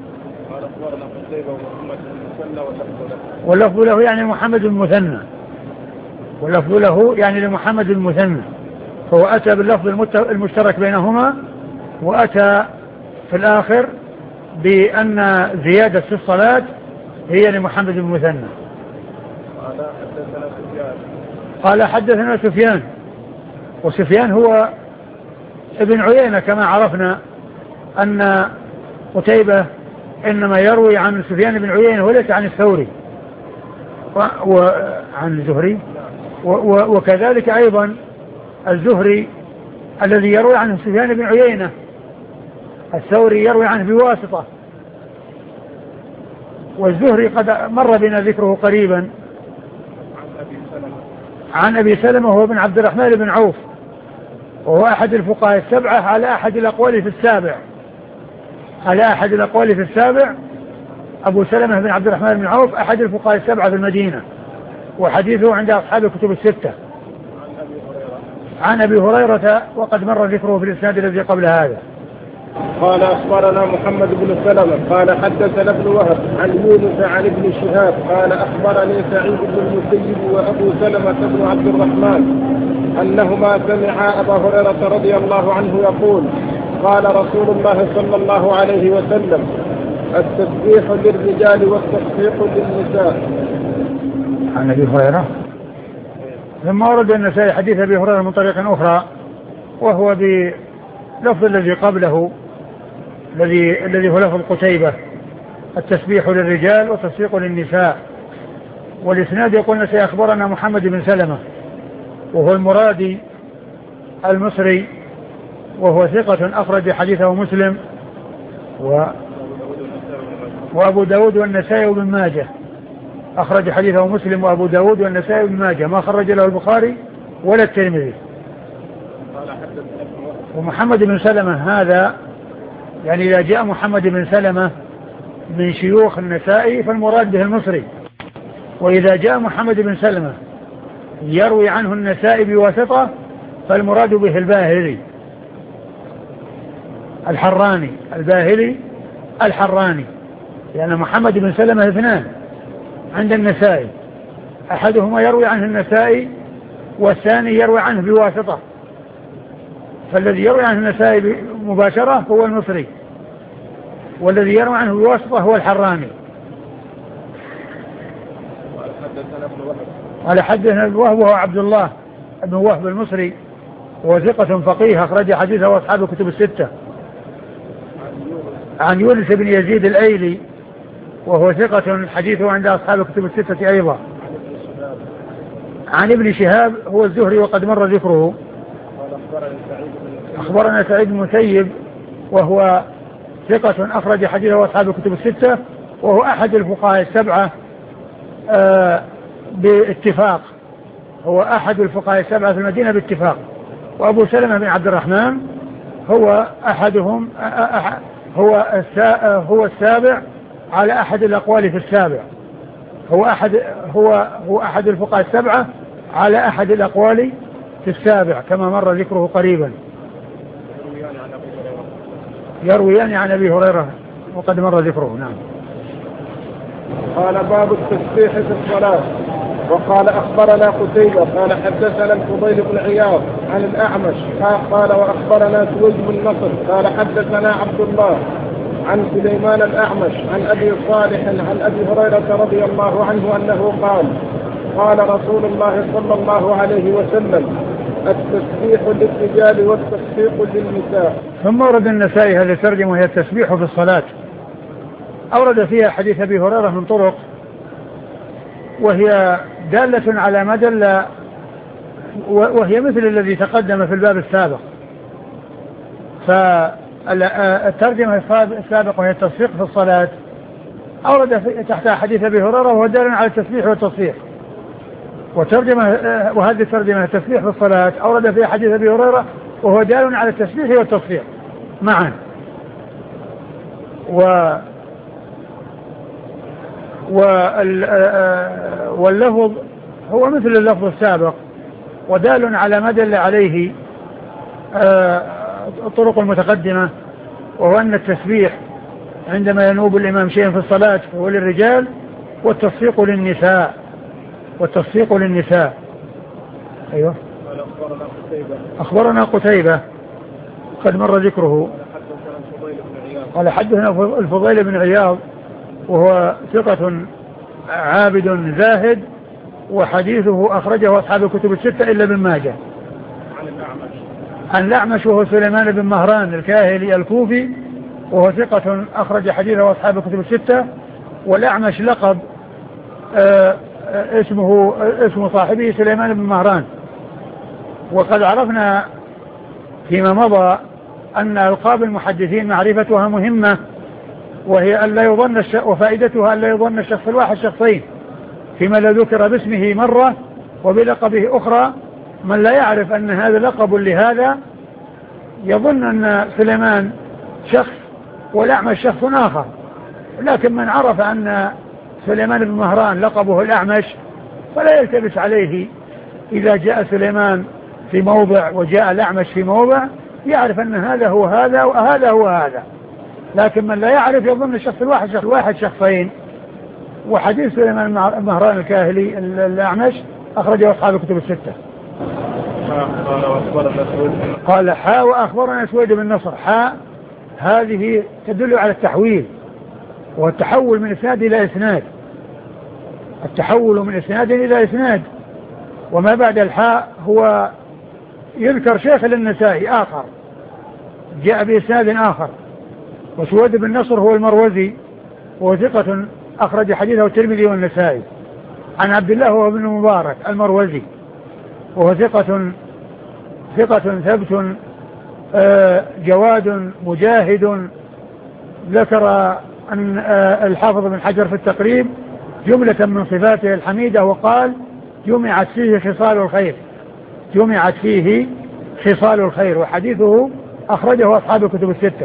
واللفظ له يعني محمد بن المثنى واللفظ له يعني لمحمد بن المثنى، فهو أتى باللفظ المشترك بينهما، وأتى في الآخر بأن زيادة في الصلاة هي لمحمد بن المثنى. قال حدثنا سفيان، وسفيان هو ابن عيينة كما عرفنا أن قتيبة إنما يروي عن سفيان بن عيينة وليس عن الثوري وعن الزهري، وكذلك أيضا الزهري الذي يروي عنه سفيان بن عيينة، الثوري يروي عنه بواسطة، والزهري قد مر بنا ذكره قريبا عن أبي سلمة وهو بن عبد الرحمن بن عوف، وهو أحد الفقهاء السبعة على أحد الأقوال في السابع على أحد الأقوال في السابع أبو سلمة بن عبد الرحمن بن عوف أحد الفقهاء السبعة في المدينة، وحديثه عند أصحاب الكتب الستة. عن أبي هريرة وقد مر ذكره في الإسناد الذي قبل هذا. قال أخبرنا محمد بن سلمة قال حدثنا ابن وهب عن يونس عن ابن شهاب قال أخبرني سعيد بن المسيب وأبو سلمة بن عبد الرحمن أنهما سمعا أبا هريرة رضي الله عنه يقول قال رسول الله صلى الله عليه وسلم التسبيح للرجال والتصفيق للنساء. عن أبي هريرة ثم ورد النسائي حديث أبي هريرة من طريق أخرى وهو بلفظ الذي قبله الذي الذي هو لفظ قتيبة، التسبيح للرجال والتصفيق للنساء. والإسناد يقول سيخبرنا محمد بن سلمة وهو المرادي المصري، وهو ثقة أخرج حديثه مسلم و... وأبو داود والنسائي وابن ماجه، أخرج حديثه مسلم وأبو داود والنسائي وابن ماجه، ما خرج له البخاري ولا الترمذي. ومحمد بن سلمة هذا يعني إذا جاء محمد بن سلمة من شيوخ النسائي فالمراد به المصري، وإذا جاء محمد بن سلمة يروي عنه النسائي بواسطة فالمراد به الباهلي الحراني الباهلي الحراني، لأن محمد بن سلمة اثنان عند النسائي، أحدهما يروي عنه النسائي والثاني يروي عنه بواسطة، فالذي يروي عنه النسائي مباشرة هو المصري، والذي يروي عنه بواسطة هو الحراني. قال حدثنا ابن وهب وهو عبد الله بن وهب المصري، وهو ثقة فقيه أخرج حديثه وأصحاب الكتب الستة. عن يونس بن يزيد الأيلي وهو ثقة حديثه عند أصحاب الكتب الستة أيضا. عن ابن شهاب هو الزهري وقد مر ذكره. أخبرنا سعيد بن المسيب وهو ثقة أخرج حديثه وأصحاب الكتب الستة، وهو أحد الفقهاء السبعة آه باتفاق، هو أحد الفقهاء السبعة في المدينة باتفاق. وأبو سلمة بن عبد الرحمن هو أحدهم هو هو السابع على أحد الأقوال في السابع، هو أحد هو هو أحد الفقهاء السبعة على أحد الأقوال في السابع كما مر ذكره قريبا. يرويان عن أبي هريرة وقد مر ذكره. نعم. قال باب التسبيح في الصلاة. وقال أخبرنا قتيبة قال حدثنا الفضيل بن عياض عن الأعمش قال وأخبرنا سويد بن نصر قال حدثنا عبد الله عن سليمان الأعمش عن أبي صالح عن أبي هريرة رضي الله عنه أنه قال قال رسول الله صلى الله عليه وسلم التسبيح للرجال والتصفيق للنساء. ثم ورد النسائي هذا الترجمة وهي التسبيح في الصلاة، أورد فيها حديث أبي هريرة من طرق وهي دالة على ما دل، وهي مثل الذي تقدم في الباب السابق. فالترجمة السابقة وهي التصفيق في الصلاة أورد تحتها حديث أبي هريرة وهو دال على التسبيح والتصفيق، وترجمة وهذه الترجمة التسبيح في الصلاة أورد فيها حديث أبي هريرة وهو دال على التسبيح والتصفيق معا. و واللفظ هو مثل اللفظ السابق ودال على ما دل عليه الطرق المتقدمة، وهو أن التسبيح عندما ينوب الإمام شيئا في الصلاة هو للرجال والتصفيق للنساء والتصفيق للنساء. أيوة. أخبرنا قتيبة قد مر ذكره قال حدثنا الفضيل بن عياض وهو ثقة عابد زاهد وحديثه أخرجه أصحاب الكتب الستة إلا ابن ماجه. عن الأعمش عن الأعمش وهو سليمان بن مهران الكاهلي الكوفي وهو ثقة أخرج حديثه أصحاب الكتب الستة. والأعمش لقب آه اسمه اسم صاحبه سليمان بن مهران. وقد عرفنا فيما مضى أن ألقاب المحدثين معرفتها مهمة، وهي أن لا يظن الش... وفائدتها أن لا يظن الشخص الواحد شخصين، فيما لا ذكر باسمه مرة وبلقبه أخرى. من لا يعرف أن هذا لقب لهذا يظن أن سليمان شخص والأعمش شخص آخر، لكن من عرف أن سليمان بن مهران لقبه الأعمش فلا يلتبس عليه إذا جاء سليمان في موضع وجاء الأعمش في موضع، يعرف أن هذا هو هذا وهذا هو هذا. لكن من لا يعرف يظن الشخص الواحد شخص واحد شخصين. وحديث سليمان المهران الكاهلي الأعمش أخرجه أصحاب الكتب الستة. قال حاء وأخبرنا سويد بن نصر. حاء هذه تدل على التحويل، والتحول من إسناد إلى إسناد، التحول من إسناد إلى إسناد. وما بعد الحاء هو يذكر شيخ للنسائي آخر جاء بإسناد آخر. وسويد بن نصر هو المروزي وهو ثقة أخرج حديثه الترمذي والنسائي. عن عبد الله وهو ابن مبارك المروزي وهو ثقة ثقة ثبت جواد مجاهد. ذكر أن الحافظ بن حجر في التقريب جملة من صفاته الحميدة وقال جمعت فيه خصال الخير، جمعت فيه خصال الخير. وحديثه أخرجه أصحاب الكتب الستة.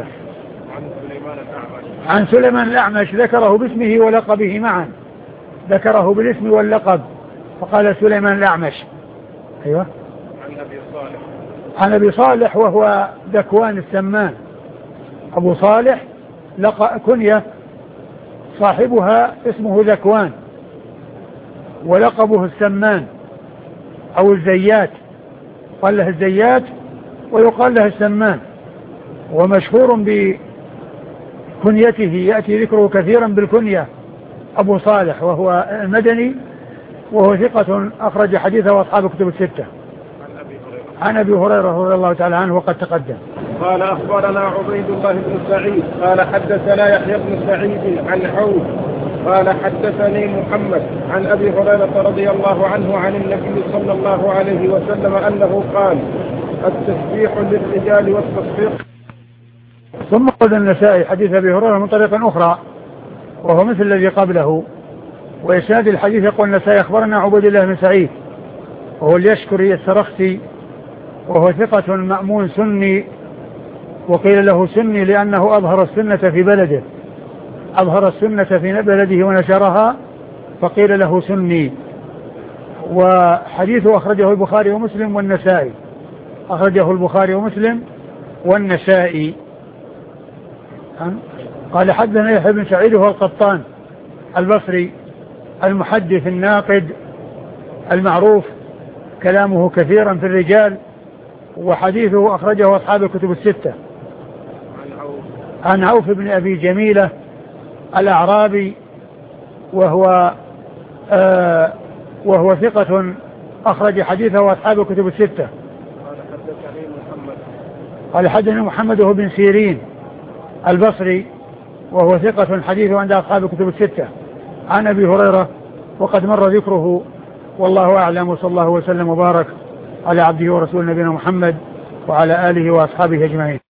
عن سليمان الأعمش ذكره باسمه ولقبه معا، ذكره بالاسم واللقب فقال سليمان الأعمش. أيوة. عن أبي صالح عن أبي صالح وهو ذكوان السمان. أبو صالح لقى كنية صاحبها اسمه ذكوان ولقبه السمان أو الزيات، قال له الزيات ويقال له السمان. ومشهور بكنيته يأتي ذكره كثيرا بالكنية أبو صالح، وهو المدني وهو ثقة أخرج حديثه أصحاب الكتب الستة. عن أبي هريرة رضي الله تعالى عنه وقد تقدم. قال أخبرنا عبيد الله بن سعيد قال حدثنا يحيى بن سعيد عن عوف قال حدثني محمد عن أبي هريرة رضي الله عنه عن النبي صلى الله عليه وسلم أنه قال التسبيح للرجال والتصفيق. ثم قد النسائي حديث أبي هريرة من طريق أخرى وهو مثل الذي قبله. وإسناد الحديث يقول النسائي أخبرنا عبيد الله بن سعيد وهو اليشكري السرخسي وهو ثقة مأمون سني، وقيل له سني لأنه أظهر السنة في بلده، أظهر السنة في بلده ونشرها فقيل له سني. وحديثه أخرجه البخاري ومسلم والنسائي، أخرجه البخاري ومسلم والنسائي. قال حدثنا يحيى بن سعيد هو القطان البصري المحدث الناقد المعروف كلامه كثيرا في الرجال، وحديثه أخرجه أصحاب الكتب الستة. عن عوف بن أبي جميلة الأعرابي وهو آه وهو ثقة أخرج حديثه أصحاب الكتب الستة. قال حدثنا محمد هو بن سيرين البصري وهو ثقة حديثه عند أصحاب الكتب الستة. عن أبي هريرة وقد مر ذكره، والله أعلم، وصلى الله وسلم وبارك على عبده ورسول نبينا محمد وعلى آله وأصحابه أجمعين.